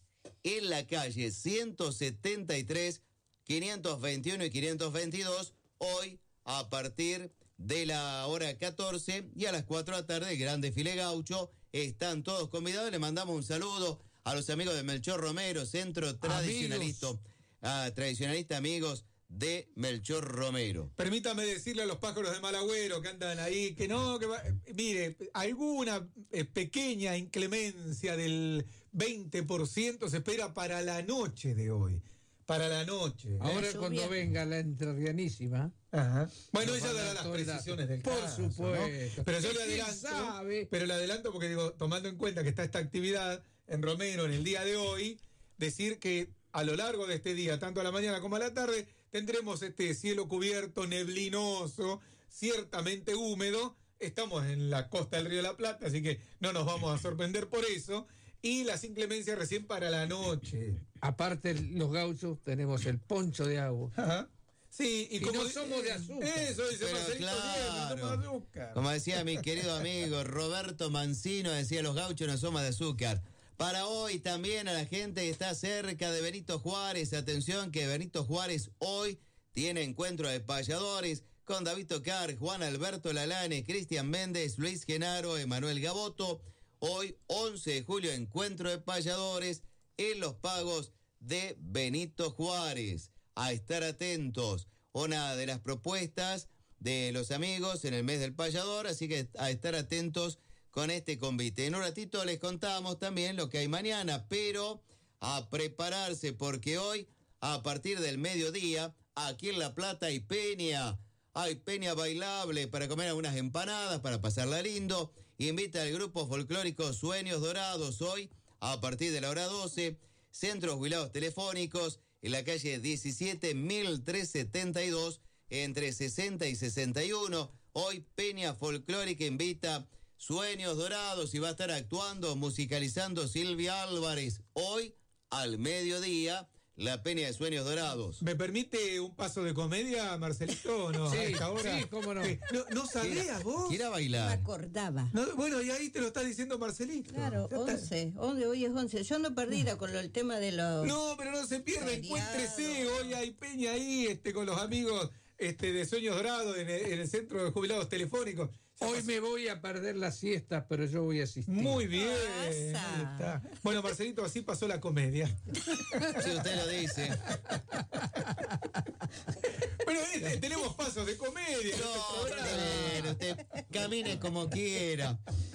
Speaker 5: en la calle ciento setenta y tres, quinientos veintiuno y quinientos veintidós, hoy a partir de la hora catorce y a las cuatro de la tarde, gran desfile gaucho. Están todos convidados. Le mandamos un saludo a los amigos de Melchor Romero, Centro Tradicionalista, ah, tradicionalista amigos de Melchor Romero.
Speaker 7: Permítame decirle a los pájaros de Malagüero que andan ahí, que no, que va, mire, alguna eh, pequeña inclemencia del veinte por ciento se espera para la noche de hoy. Para la noche.
Speaker 6: Ahora
Speaker 7: ¿eh?
Speaker 6: cuando venga la entrerrianísima.
Speaker 7: Ajá. Bueno, ella dará las precisiones del
Speaker 6: Por
Speaker 7: caso,
Speaker 6: supuesto.
Speaker 7: ¿no? Pero yo le
Speaker 6: ¿Quién
Speaker 7: adelanto,
Speaker 6: sabe?
Speaker 7: pero le adelanto porque digo, tomando en cuenta que está esta actividad en Romero en el día de hoy, decir que a lo largo de este día, tanto a la mañana como a la tarde, tendremos este cielo cubierto, neblinoso, ciertamente húmedo. Estamos en la costa del Río de la Plata, así que no nos vamos a sorprender por eso. Y las inclemencias recién para la noche.
Speaker 6: Aparte, los gauchos tenemos el poncho de agua.
Speaker 7: Ajá. Sí, y,
Speaker 6: y
Speaker 7: como
Speaker 6: no somos de azúcar.
Speaker 7: Eso dice
Speaker 5: Pero
Speaker 7: Marcelito,
Speaker 5: claro,
Speaker 7: sí, no somos de azúcar.
Speaker 5: Como decía mi querido amigo Roberto Mancino, decía, los gauchos no somos de azúcar. Para hoy también a la gente que está cerca de Benito Juárez, atención que Benito Juárez hoy tiene encuentro de payadores con David Tocar, Juan Alberto Lalane, Cristian Méndez, Luis Genaro, Emanuel Gaboto. Hoy, once de julio, encuentro de payadores en los Pagos de Benito Juárez. A estar atentos. Una de las propuestas de los amigos en el mes del payador, así que a estar atentos con este convite. En un ratito les contamos también lo que hay mañana, pero a prepararse porque hoy, a partir del mediodía, aquí en La Plata hay peña. Hay peña bailable para comer algunas empanadas, para pasarla lindo. Invita al grupo folclórico Sueños Dorados hoy, a partir de la hora doce, centros jubilados telefónicos, en la calle diecisiete mil trescientos setenta y dos, entre sesenta y sesenta y uno. Hoy Peña Folclórica invita Sueños Dorados y va a estar actuando, musicalizando Silvia Álvarez. Hoy, al mediodía, la Peña de Sueños Dorados.
Speaker 7: ¿Me permite un paso de comedia, Marcelito, o no?
Speaker 6: Sí,
Speaker 7: a esta hora?
Speaker 6: sí, cómo no.
Speaker 7: Eh, ¿No, no sabías vos?
Speaker 5: Quiera
Speaker 8: Me
Speaker 5: bailar.
Speaker 8: acordaba.
Speaker 7: No, bueno, y ahí te lo está diciendo Marcelito.
Speaker 8: Claro,
Speaker 7: Ya está.
Speaker 8: once, once, hoy es once. Yo ando perdida con lo, el tema de los...
Speaker 7: No, pero no se pierda,
Speaker 8: Feriado.
Speaker 7: encuéntrese, hoy hay peña ahí este, con los amigos este, de Sueños Dorados en el, en el Centro de Jubilados Telefónicos.
Speaker 6: Hoy me voy a perder la siesta, pero yo voy a asistir.
Speaker 7: Muy bien. Ahí está. Bueno, Marcelito, así pasó la comedia.
Speaker 5: Si usted lo dice.
Speaker 7: Bueno, este, tenemos pasos de comedia.
Speaker 5: No, usted, usted camine como quiera.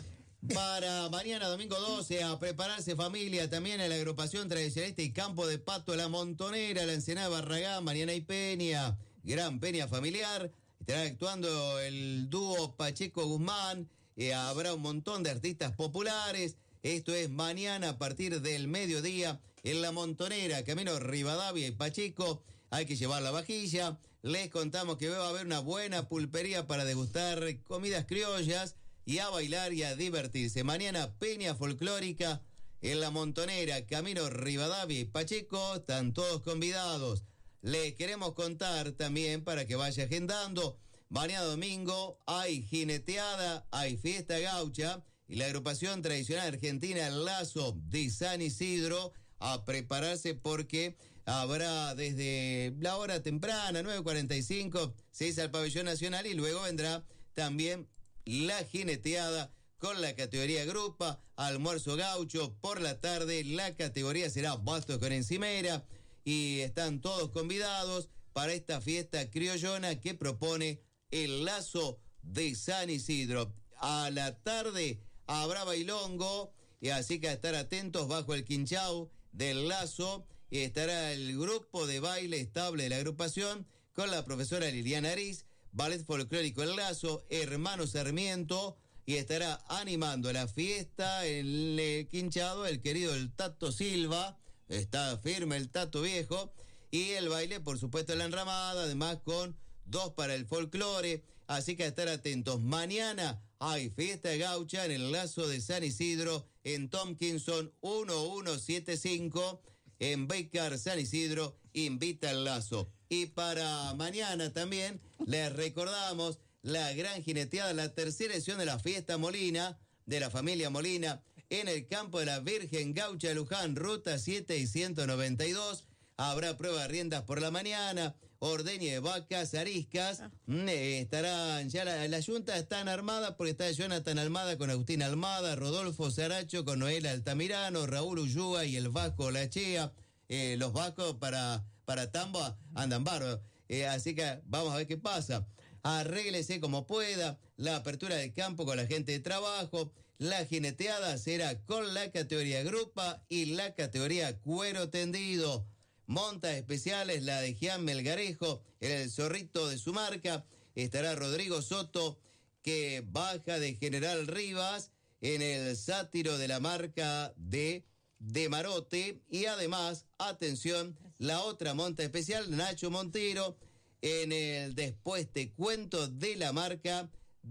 Speaker 5: Para mañana, domingo doce, a prepararse familia, también en la agrupación tradicionalista y Campo de Pato, La Montonera, La Ensenada, Barragán, Mariana y Peña, gran peña familiar. Estará actuando el dúo Pacheco Guzmán, eh, habrá un montón de artistas populares. Esto es mañana a partir del mediodía en La Montonera, camino Rivadavia y Pacheco. Hay que llevar la vajilla. Les contamos que va a haber una buena pulpería para degustar comidas criollas y a bailar y a divertirse. Mañana peña folclórica en La Montonera, camino Rivadavia y Pacheco. Están todos convidados. Les queremos contar también para que vaya agendando. Mañana domingo hay jineteada, hay fiesta gaucha y la agrupación tradicional argentina El Lazo de San Isidro a prepararse porque habrá desde la hora temprana, nueve cuarenta y cinco, se dice al pabellón nacional y luego vendrá también la jineteada con la categoría grupa, almuerzo gaucho, por la tarde la categoría será bastos con encimera. Y están todos convidados para esta fiesta criollona que propone El Lazo de San Isidro. A la tarde habrá bailongo, y así que a estar atentos bajo el quinchao del Lazo. Y estará el grupo de baile estable de la agrupación con la profesora Liliana Ariz, Ballet Folclórico El Lazo, Hermano Sarmiento, y estará animando la fiesta en el quinchado el querido el Tato Silva. Está firme el Tato Viejo. Y el baile, por supuesto, la enramada, además con dos para el folclore. Así que a estar atentos. Mañana hay fiesta gaucha en El Lazo de San Isidro, en Tompkinson mil ciento setenta y cinco, en Becar, San Isidro, invita El Lazo. Y para mañana también les recordamos la gran jineteada, la tercera edición de la fiesta Molina, de la familia Molina, en el campo de la Virgen Gaucha de Luján, ruta siete y ciento noventa y dos. Habrá prueba de riendas por la mañana, ordeñe de vacas, ariscas. Mm, eh, estarán ya la, la Junta están armada porque está Jonathan Almada con Agustín Almada, Rodolfo Saracho con Noel Altamirano, Raúl Ullúa y el Vasco Lachea. Eh, los vascos para, para Tambo andan bárbaros. Eh, así que vamos a ver qué pasa. Arréglese como pueda. La apertura del campo con la gente de trabajo. La jineteada será con la categoría grupa y la categoría cuero tendido. Montas especiales, la de Gian Melgarejo, el zorrito de su marca. Estará Rodrigo Soto, que baja de General Rivas en el sátiro de la marca de, de Marote. Y además, atención, la otra monta especial, Nacho Montero, en el Después te cuento de la marca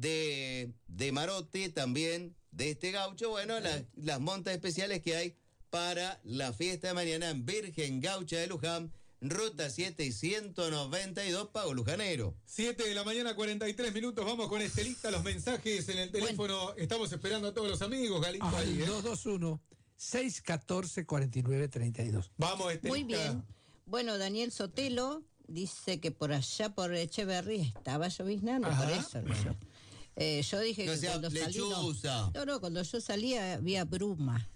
Speaker 5: de, de Marote, también de este gaucho. Bueno, la, las montas especiales que hay para la fiesta de mañana en Virgen Gaucha de Luján, ruta siete y ciento noventa y dos, pago lujanero.
Speaker 7: siete de la mañana, cuarenta y tres minutos, vamos con Estelita, los mensajes en el teléfono, bueno. Estamos esperando a todos los amigos, Galito.
Speaker 6: Ah,
Speaker 7: ahí, ¿eh?
Speaker 6: dos dos uno, seis uno cuatro, cuatro nueve tres dos.
Speaker 7: Vamos, Estelita.
Speaker 8: Muy bien. Bueno, Daniel Sotelo dice que por allá, por Echeverría, estaba lloviznando, por eso. Yo, eh, yo dije
Speaker 5: no
Speaker 8: que
Speaker 5: sea
Speaker 8: cuando salí...
Speaker 5: No,
Speaker 8: no, no, cuando yo salía había bruma.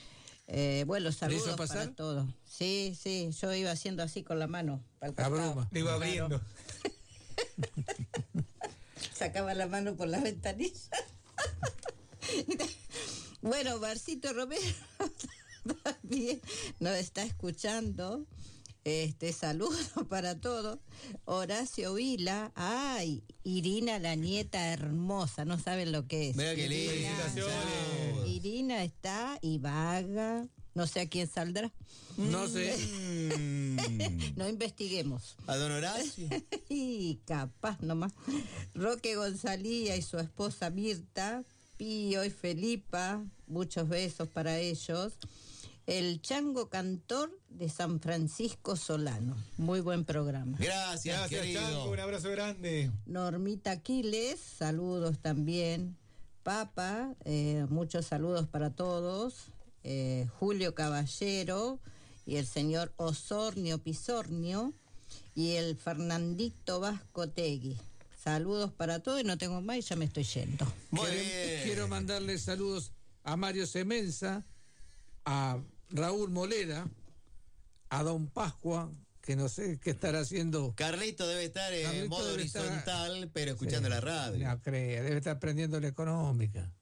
Speaker 8: Eh, bueno, saludos para todos. Sí, sí, yo iba haciendo así con la mano.
Speaker 6: La bruma.
Speaker 7: Le iba abriendo.
Speaker 8: Sacaba la mano por la ventanilla. Bueno, Barcito Romero también nos está escuchando. Este, saludos para todos. Horacio Vila, ay, Irina, la nieta hermosa, no saben lo que es.
Speaker 5: Mira qué lindo.
Speaker 8: Felicitaciones. Irina está y vaga, no sé a quién saldrá.
Speaker 6: No sé.
Speaker 8: No investiguemos.
Speaker 5: ¿A don Horacio?
Speaker 8: Y capaz nomás. Roque Gonzalía y su esposa Mirta, Pío y Felipa, muchos besos para ellos. El Chango Cantor de San Francisco Solano. Muy buen programa.
Speaker 5: Gracias,
Speaker 7: Gracias,
Speaker 5: querido.
Speaker 7: Chango, un abrazo grande.
Speaker 8: Normita Aquiles, saludos también. Papa, eh, muchos saludos para todos. Eh, Julio Caballero y el señor Osornio Pisornio. y el Fernandito Vascotegui. Saludos para todos y no tengo más y ya me estoy yendo.
Speaker 5: Muy
Speaker 6: quiero,
Speaker 5: bien.
Speaker 6: quiero mandarle saludos a Mario Semenza, a Raúl Molera, a Don Pascua, que no sé qué estará haciendo.
Speaker 5: Carlito debe estar en
Speaker 6: Carlito
Speaker 5: modo
Speaker 6: debe estar-
Speaker 5: horizontal, pero escuchando
Speaker 6: Sí,
Speaker 5: la radio.
Speaker 6: No crea, debe estar aprendiendo la económica.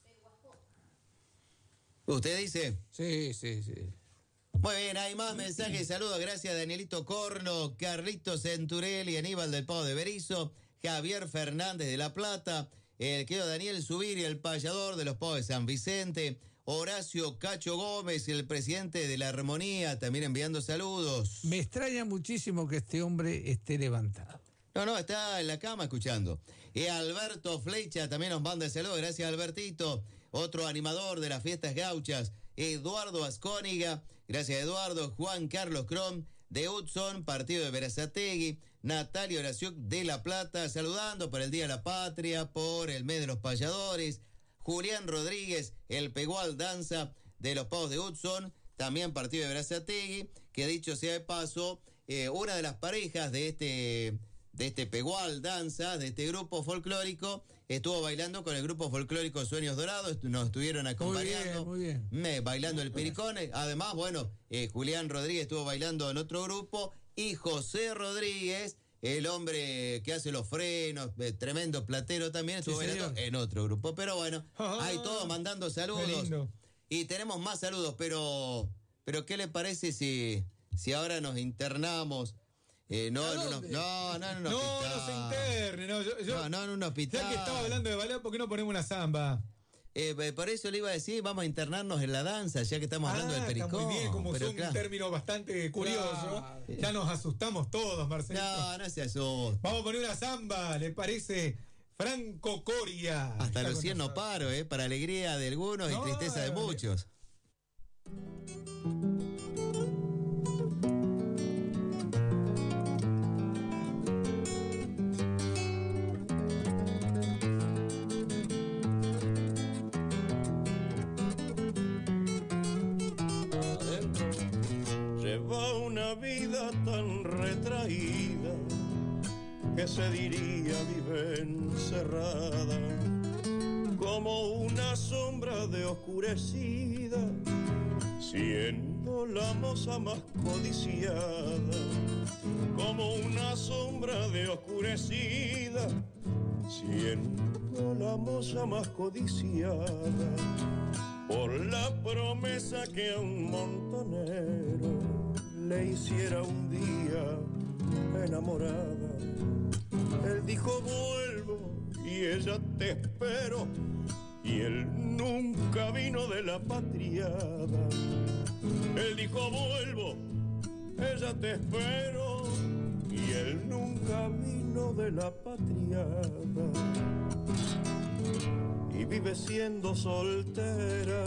Speaker 5: ¿Usted dice?
Speaker 6: Sí, sí, sí.
Speaker 5: Muy bien, hay más mensajes. Saludos, gracias a Danielito Corno, Carlito Centurelli, Aníbal del Pavo de Berizo, Javier Fernández de La Plata, el querido Daniel Zubiri, el payador de los Pavos de San Vicente, Horacio Cacho Gómez, el presidente de la Armonía, también enviando saludos.
Speaker 6: Me extraña muchísimo que este hombre esté levantado.
Speaker 5: No, no, está en la cama escuchando. Y Alberto Flecha también nos manda saludos, gracias Albertito, otro animador de las fiestas gauchas, Eduardo Ascóniga, gracias Eduardo, Juan Carlos Crom, de Hudson, partido de Berazategui, Natalia Horacio de La Plata, saludando por el Día de la Patria, por el mes de los payadores, Julián Rodríguez, el Pegual Danza de los Pavos de Hudson, también partido de Berazategui, que dicho sea de paso, eh, una de las parejas de este, de este Pegual Danza, de este grupo folclórico, estuvo bailando con el grupo folclórico Sueños Dorados, nos estuvieron acompañando,
Speaker 6: Muy bien, muy bien.
Speaker 5: me, bailando el pericón. Además, bueno, eh, Julián Rodríguez estuvo bailando en otro grupo y José Rodríguez, el hombre que hace los frenos, eh, tremendo platero también, estuvo
Speaker 6: Sí,
Speaker 5: bailando
Speaker 6: señor.
Speaker 5: en otro grupo. Pero bueno, hay todos mandando
Speaker 7: Qué
Speaker 5: saludos.
Speaker 7: lindo.
Speaker 5: Y tenemos más saludos, pero, pero ¿qué le parece si, si ahora nos internamos? Eh, no, en un, no, no en un
Speaker 7: No,
Speaker 5: hospital.
Speaker 7: no se interne. No, yo, yo-
Speaker 5: No, no en un hospital.
Speaker 7: Ya que estaba hablando de ballet, ¿por qué no ponemos una samba?
Speaker 5: Eh, por eso le iba a decir, vamos a internarnos en la danza, ya que estamos hablando
Speaker 7: Ah,
Speaker 5: del
Speaker 7: está
Speaker 5: pericón.
Speaker 7: muy bien, como
Speaker 5: pero
Speaker 7: son
Speaker 5: claro.
Speaker 7: un término bastante curioso.
Speaker 6: Claro.
Speaker 7: Ya nos asustamos todos, Marcelo.
Speaker 5: No, no se asusta.
Speaker 7: Vamos a poner una samba, ¿le parece? Franco Coria.
Speaker 5: Hasta
Speaker 7: Está
Speaker 5: los
Speaker 7: con
Speaker 5: cien no
Speaker 7: nosotros.
Speaker 5: paro, ¿eh? Para alegría de algunos
Speaker 7: No,
Speaker 5: y tristeza de
Speaker 7: eh,
Speaker 5: muchos.
Speaker 14: Adentro lleva una vida tan retraída que se diría vive encerrada como una sombra de oscurecida, siendo la moza más codiciada, como una sombra de oscurecida, siendo la moza más codiciada, por la promesa que a un montonero le hiciera un día enamorada. Él dijo vuelvo y ella te espero, y él nunca vino de la patriada. Él dijo vuelvo, ella te espero, y él nunca vino de la patriada. Y vive siendo soltera,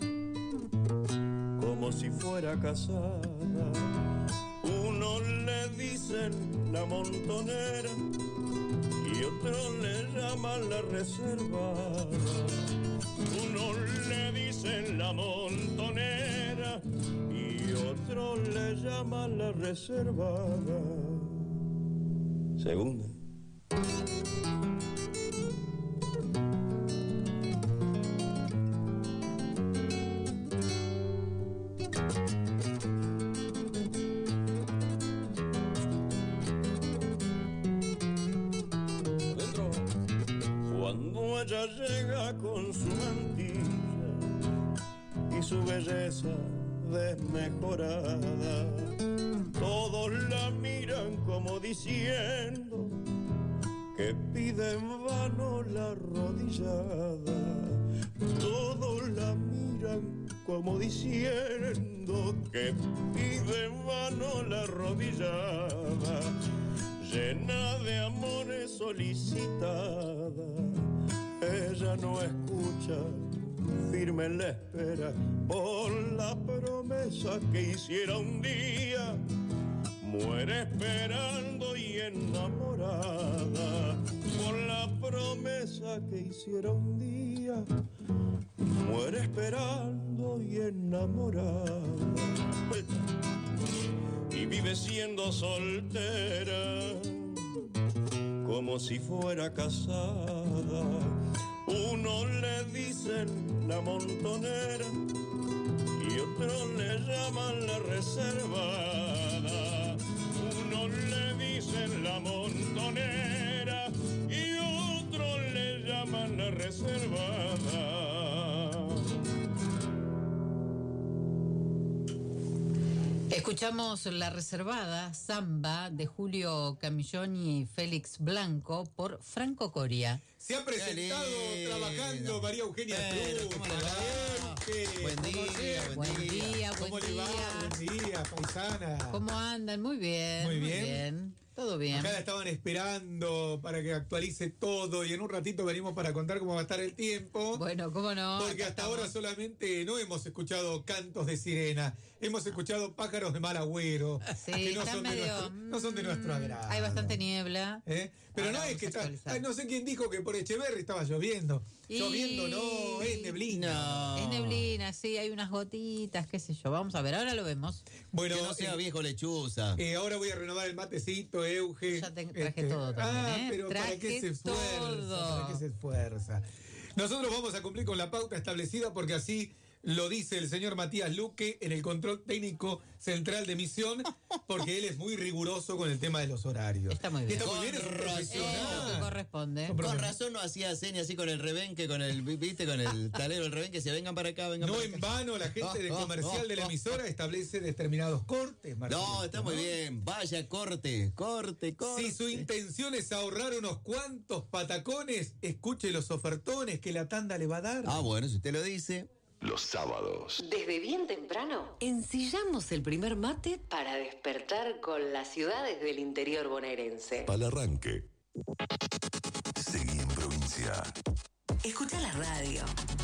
Speaker 14: como si fuera casada. Uno le dicen la montonera y otro le llaman la reservada. Uno le dicen la montonera y otro le llaman la reservada. Segunda. Cuando ella llega con su mantilla y su belleza desmejorada, todos la miran como diciendo que pide en vano la arrodillada. Todos la miran como diciendo que pide en vano la arrodillada, llena de amores solicitada. Ella no escucha, firme en la espera, por la promesa que hiciera un día. Muere esperando y enamorada, por la promesa que hiciera un día. Muere esperando y enamorada. Y vive vive siendo soltera, como si fuera casada. Uno le dicen la montonera y otros le llaman la reservada. Uno le dicen la montonera y otros le llaman la reservada.
Speaker 15: Escuchamos La Reservada, Samba, de Julio Camilloni y Félix Blanco, por Franco Coria.
Speaker 7: Se ha presentado trabajando María Eugenia Cruz.
Speaker 5: ¿Cómo le va? Buen día, buen,
Speaker 15: Buen día, buen
Speaker 7: ¿Cómo le va?
Speaker 15: día.
Speaker 7: Buen día, paisana.
Speaker 15: ¿Cómo andan? Muy bien.
Speaker 7: Muy bien.
Speaker 15: Todo bien.
Speaker 7: Acá la estaban esperando para que actualice todo y en un ratito venimos para contar cómo va a estar el tiempo.
Speaker 15: Bueno, cómo no.
Speaker 7: Porque
Speaker 15: Acá
Speaker 7: hasta
Speaker 15: estamos.
Speaker 7: ahora solamente no hemos escuchado cantos de sirena, hemos escuchado pájaros de mal agüero.
Speaker 15: Sí,
Speaker 7: que no
Speaker 15: está
Speaker 7: son, de
Speaker 15: medio,
Speaker 7: nuestro, no son de nuestro agrado.
Speaker 15: Hay bastante niebla.
Speaker 7: ¿Eh? Pero
Speaker 15: Ahora
Speaker 7: no es
Speaker 15: vamos
Speaker 7: que
Speaker 15: a
Speaker 7: está.
Speaker 15: actualizar.
Speaker 7: Ay, no sé quién dijo que por Echeverri estaba lloviendo.
Speaker 15: Y-
Speaker 7: Lloviendo no, es neblina.
Speaker 5: No.
Speaker 15: Es neblina, sí, hay unas gotitas, qué sé yo. Vamos a ver, ahora lo vemos.
Speaker 7: Bueno,
Speaker 5: Que no sea
Speaker 7: eh,
Speaker 5: viejo lechuza.
Speaker 7: eh, ahora voy a renovar el matecito, Euge.
Speaker 15: Ya te- traje todo también,
Speaker 7: Ah,
Speaker 15: ¿eh?
Speaker 7: pero ¿para
Speaker 15: Traje
Speaker 7: qué se esfuerza?
Speaker 15: todo.
Speaker 7: ¿Para qué se esfuerza? Nosotros vamos a cumplir con la pauta establecida porque así lo dice el señor Matías Luque en el control técnico central de emisión, porque él es muy riguroso con el tema de los horarios.
Speaker 15: Está muy bien.
Speaker 7: Y está muy bien, es un
Speaker 5: Con razón.
Speaker 15: Es lo que
Speaker 7: profesional.
Speaker 15: corresponde.
Speaker 7: Con
Speaker 5: Con razón no hacía señas así con el rebenque, con el, viste, con el talero del rebenque, se vengan para acá, vengan
Speaker 7: No
Speaker 5: para
Speaker 7: en
Speaker 5: acá.
Speaker 7: vano la gente de
Speaker 5: Oh, oh,
Speaker 7: comercial
Speaker 5: oh,
Speaker 7: de la
Speaker 5: oh,
Speaker 7: emisora establece determinados cortes, Marcelito,
Speaker 5: No, está muy
Speaker 7: ¿no?
Speaker 5: bien. Vaya, corte, corte, corte.
Speaker 7: Si su intención es ahorrar unos cuantos patacones, escuche los ofertones que la tanda le va a dar.
Speaker 5: Ah, bueno, si usted lo dice.
Speaker 2: Los sábados.
Speaker 3: Desde bien temprano, ensillamos el primer mate para despertar con las ciudades del interior bonaerense.
Speaker 2: Para el arranque. Seguí en provincia.
Speaker 3: Escucha la radio.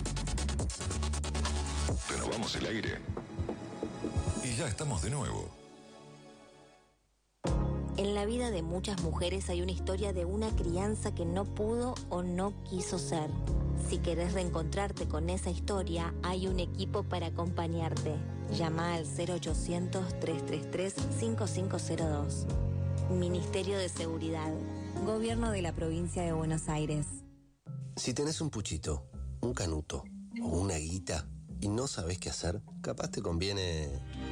Speaker 2: Renovamos el aire. Y ya estamos de nuevo.
Speaker 11: En la vida de muchas mujeres hay una historia de una crianza que no pudo o no quiso ser. Si querés reencontrarte con esa historia, hay un equipo para acompañarte. Llama al cero ochocientos, trescientos treinta y tres, cincuenta y cinco cero dos. Ministerio de Seguridad. Gobierno de la Provincia de Buenos Aires.
Speaker 16: Si tenés un puchito, un canuto o una guita y no sabés qué hacer, capaz te conviene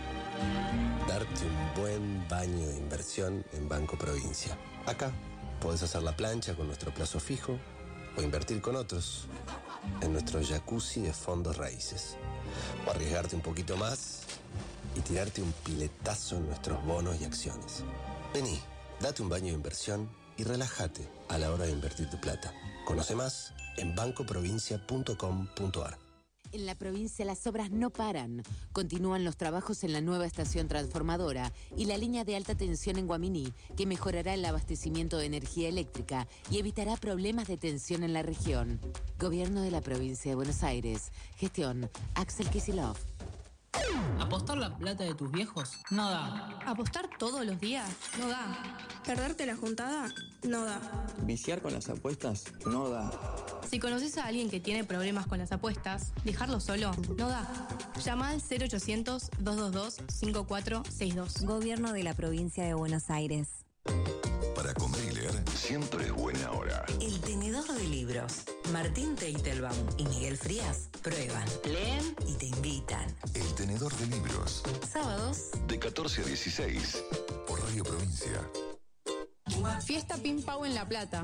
Speaker 16: darte un buen baño de inversión en Banco Provincia. Acá podés hacer la plancha con nuestro plazo fijo o invertir con otros en nuestro jacuzzi de fondos raíces. O arriesgarte un poquito más y tirarte un piletazo en nuestros bonos y acciones. Vení, date un baño de inversión y relájate a la hora de invertir tu plata. Conoce más en banco provincia punto com punto ar.
Speaker 12: En la provincia las obras no paran. Continúan los trabajos en la nueva estación transformadora y la línea de alta tensión en Guaminí, que mejorará el abastecimiento de energía eléctrica y evitará problemas de tensión en la región. Gobierno de la provincia de Buenos Aires. Gestión Axel Kicillof.
Speaker 17: ¿Apostar la plata de tus viejos? No da.
Speaker 18: ¿Apostar todos los días? No da. ¿Perderte la juntada? No da.
Speaker 19: ¿Viciar con las apuestas? No da.
Speaker 18: Si conoces a alguien que tiene problemas con las apuestas, dejarlo solo no da. Llama al cero ochocientos, doscientos veintidós, cincuenta y cuatro sesenta y dos.
Speaker 11: Gobierno de la Provincia de Buenos Aires.
Speaker 2: Para comer y leer, siempre es buena hora.
Speaker 3: El tenedor de libros. Martín Teitelbaum y Miguel Frías prueban, leen y te invitan.
Speaker 2: El tenedor de libros.
Speaker 3: Sábados
Speaker 2: De catorce a dieciséis. Por Radio Provincia.
Speaker 20: Fiesta Pim Pau en La Plata.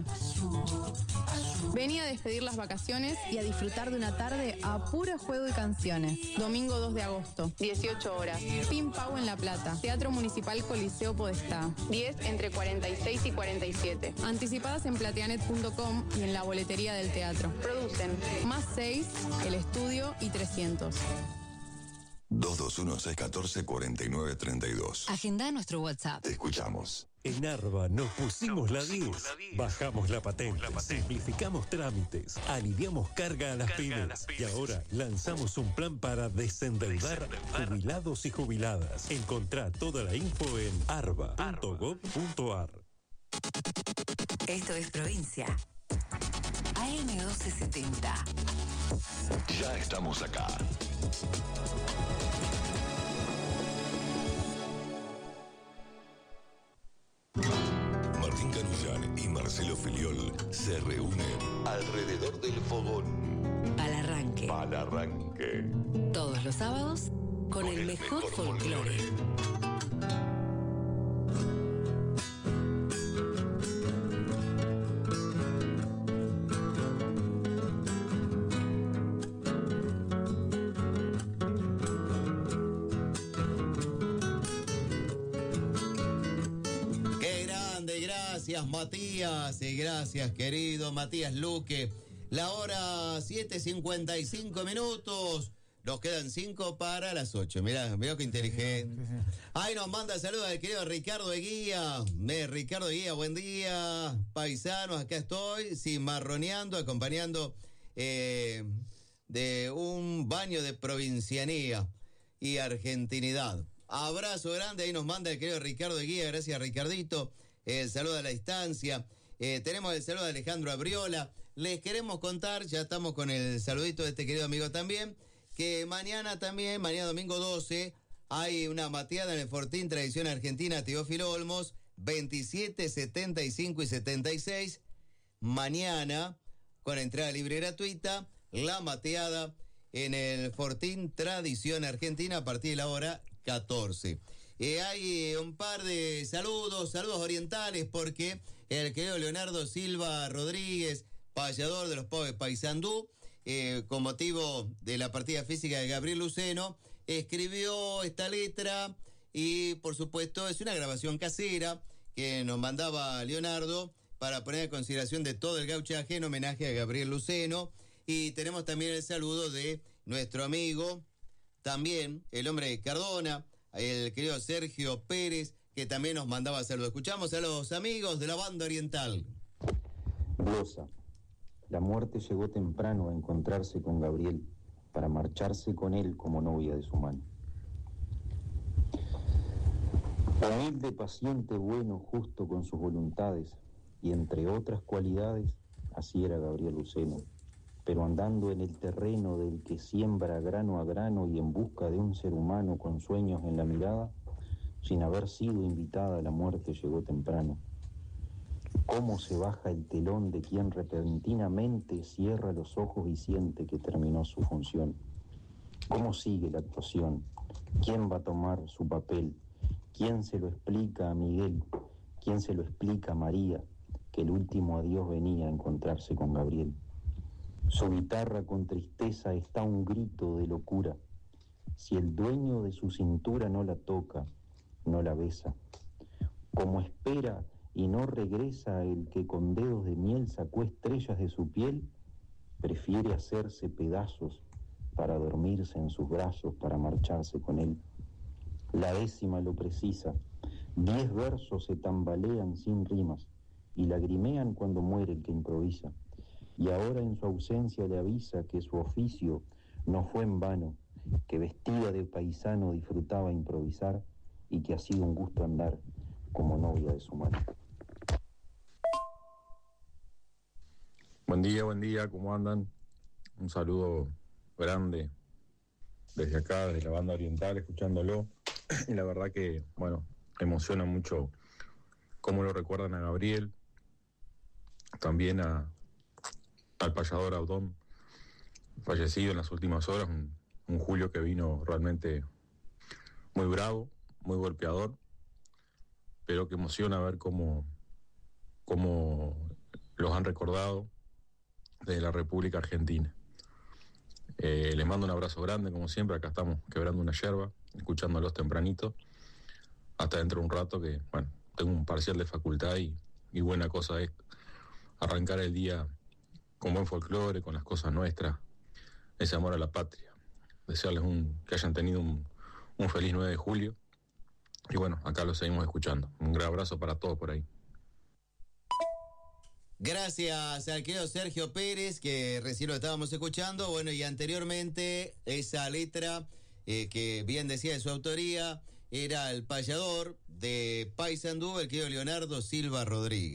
Speaker 20: Vení a despedir las vacaciones y a disfrutar de una tarde a puro juego y canciones. Domingo dos de agosto, dieciocho horas. Pim Pau en La Plata. Teatro Municipal Coliseo Podestá. diez entre cuarenta y seis y cuarenta y siete. Anticipadas en plateanet punto com y en la boletería del teatro. Producen Más seis, El Estudio y trescientos.
Speaker 2: dos dos uno, seis uno cuatro, cuatro nueve tres dos.
Speaker 3: Agenda nuestro WhatsApp.
Speaker 2: Te escuchamos.
Speaker 21: En Arba nos pusimos la diez, bajamos la patente, simplificamos trámites, aliviamos carga a las pymes y ahora lanzamos un plan para desendeudar jubilados y jubiladas. Encontrá toda la info en arba punto gob punto ar.
Speaker 3: Esto es Provincia. A M doce setenta.
Speaker 2: Ya estamos acá. Canullán y Marcelo Filiol se reúnen alrededor del fogón.
Speaker 3: Al arranque.
Speaker 2: Al arranque.
Speaker 3: Todos los sábados con, con el, el mejor, mejor folclore.
Speaker 5: Gracias Matías y gracias querido Matías Luque. La hora siete cincuenta y cinco minutos. Nos quedan cinco para las ocho. Mirá, mirá qué inteligente. Ahí nos manda saludos al querido Ricardo Eguía. Eh, Ricardo Eguía, buen día. Paisanos, acá estoy, cimarroneando, acompañando eh, de un baño de provincianía y argentinidad. Abrazo grande, ahí nos manda el querido Ricardo Eguía. Gracias, Ricardito. El saludo a la distancia. Eh, tenemos el saludo de Alejandro Abriola. Les queremos contar, ya estamos con el saludito de este querido amigo también, que mañana también, mañana domingo doce, hay una mateada en el Fortín Tradición Argentina Teófilo Olmos, veintisiete, setenta y cinco y setenta y seis. Mañana, con entrada libre y gratuita, la mateada en el Fortín Tradición Argentina a partir de la hora catorce. Eh, hay eh, un par de saludos, saludos orientales, porque el querido Leonardo Silva Rodríguez, payador de los pobres Paysandú, eh, con motivo de la partida física de Gabriel Luceno, escribió esta letra y, por supuesto, es una grabación casera que nos mandaba Leonardo para poner en consideración de todo el gauchaje en homenaje a Gabriel Luceno. Y tenemos también el saludo de nuestro amigo, también el hombre de Cardona, el querido Sergio Pérez, que también nos mandaba saludos. Escuchamos a los amigos de la banda oriental.
Speaker 4: Glosa. La muerte llegó temprano a encontrarse con Gabriel para marcharse con él como novia de su mano. Humilde, paciente, bueno, justo con sus voluntades, y entre otras cualidades, así era Gabriel Luceno, pero andando en el terreno del que siembra grano a grano y en busca de un ser humano con sueños en la mirada, sin haber sido invitada, la muerte llegó temprano. Cómo se baja el telón de quien repentinamente cierra los ojos y siente que terminó su función. Cómo sigue la actuación, quién va a tomar su papel, quién se lo explica a Miguel, quién se lo explica a María, que el último adiós venía a encontrarse con Gabriel. Su guitarra con tristeza está un grito de locura. Si el dueño de su cintura no la toca, no la besa. Como espera y no regresa el que con dedos de miel sacó estrellas de su piel, prefiere hacerse pedazos para dormirse en sus brazos, para marcharse con él. La décima lo precisa. Diez versos se tambalean sin rimas y lagrimean cuando muere el que improvisa. Y ahora en su ausencia le avisa que su oficio no fue en vano, que vestida de paisano disfrutaba improvisar y que ha sido un gusto andar como novia de su mano.
Speaker 22: Buen día, buen día, ¿cómo andan? Un saludo grande desde acá, desde la banda oriental, escuchándolo. Y la verdad que, bueno, emociona mucho cómo lo recuerdan a Gabriel, también a al payador Audón, fallecido en las últimas horas, un, un Julio que vino realmente muy bravo, muy golpeador, pero que emociona ver cómo, cómo los han recordado desde la República Argentina. Eh, les mando un abrazo grande, como siempre, acá estamos quebrando una yerba, escuchándolos tempranito, hasta dentro de un rato que, bueno, tengo un parcial de facultad y, y buena cosa es arrancar el día con buen folclore, con las cosas nuestras, ese amor a la patria. Desearles un, que hayan tenido un, un feliz nueve de julio. Y bueno, acá lo seguimos escuchando. Un gran abrazo para todos por ahí.
Speaker 5: Gracias al querido Sergio Pérez, que recién lo estábamos escuchando. Bueno, y anteriormente esa letra eh, que bien decía de su autoría era el payador de Paysandú, el querido Leonardo Silva Rodríguez.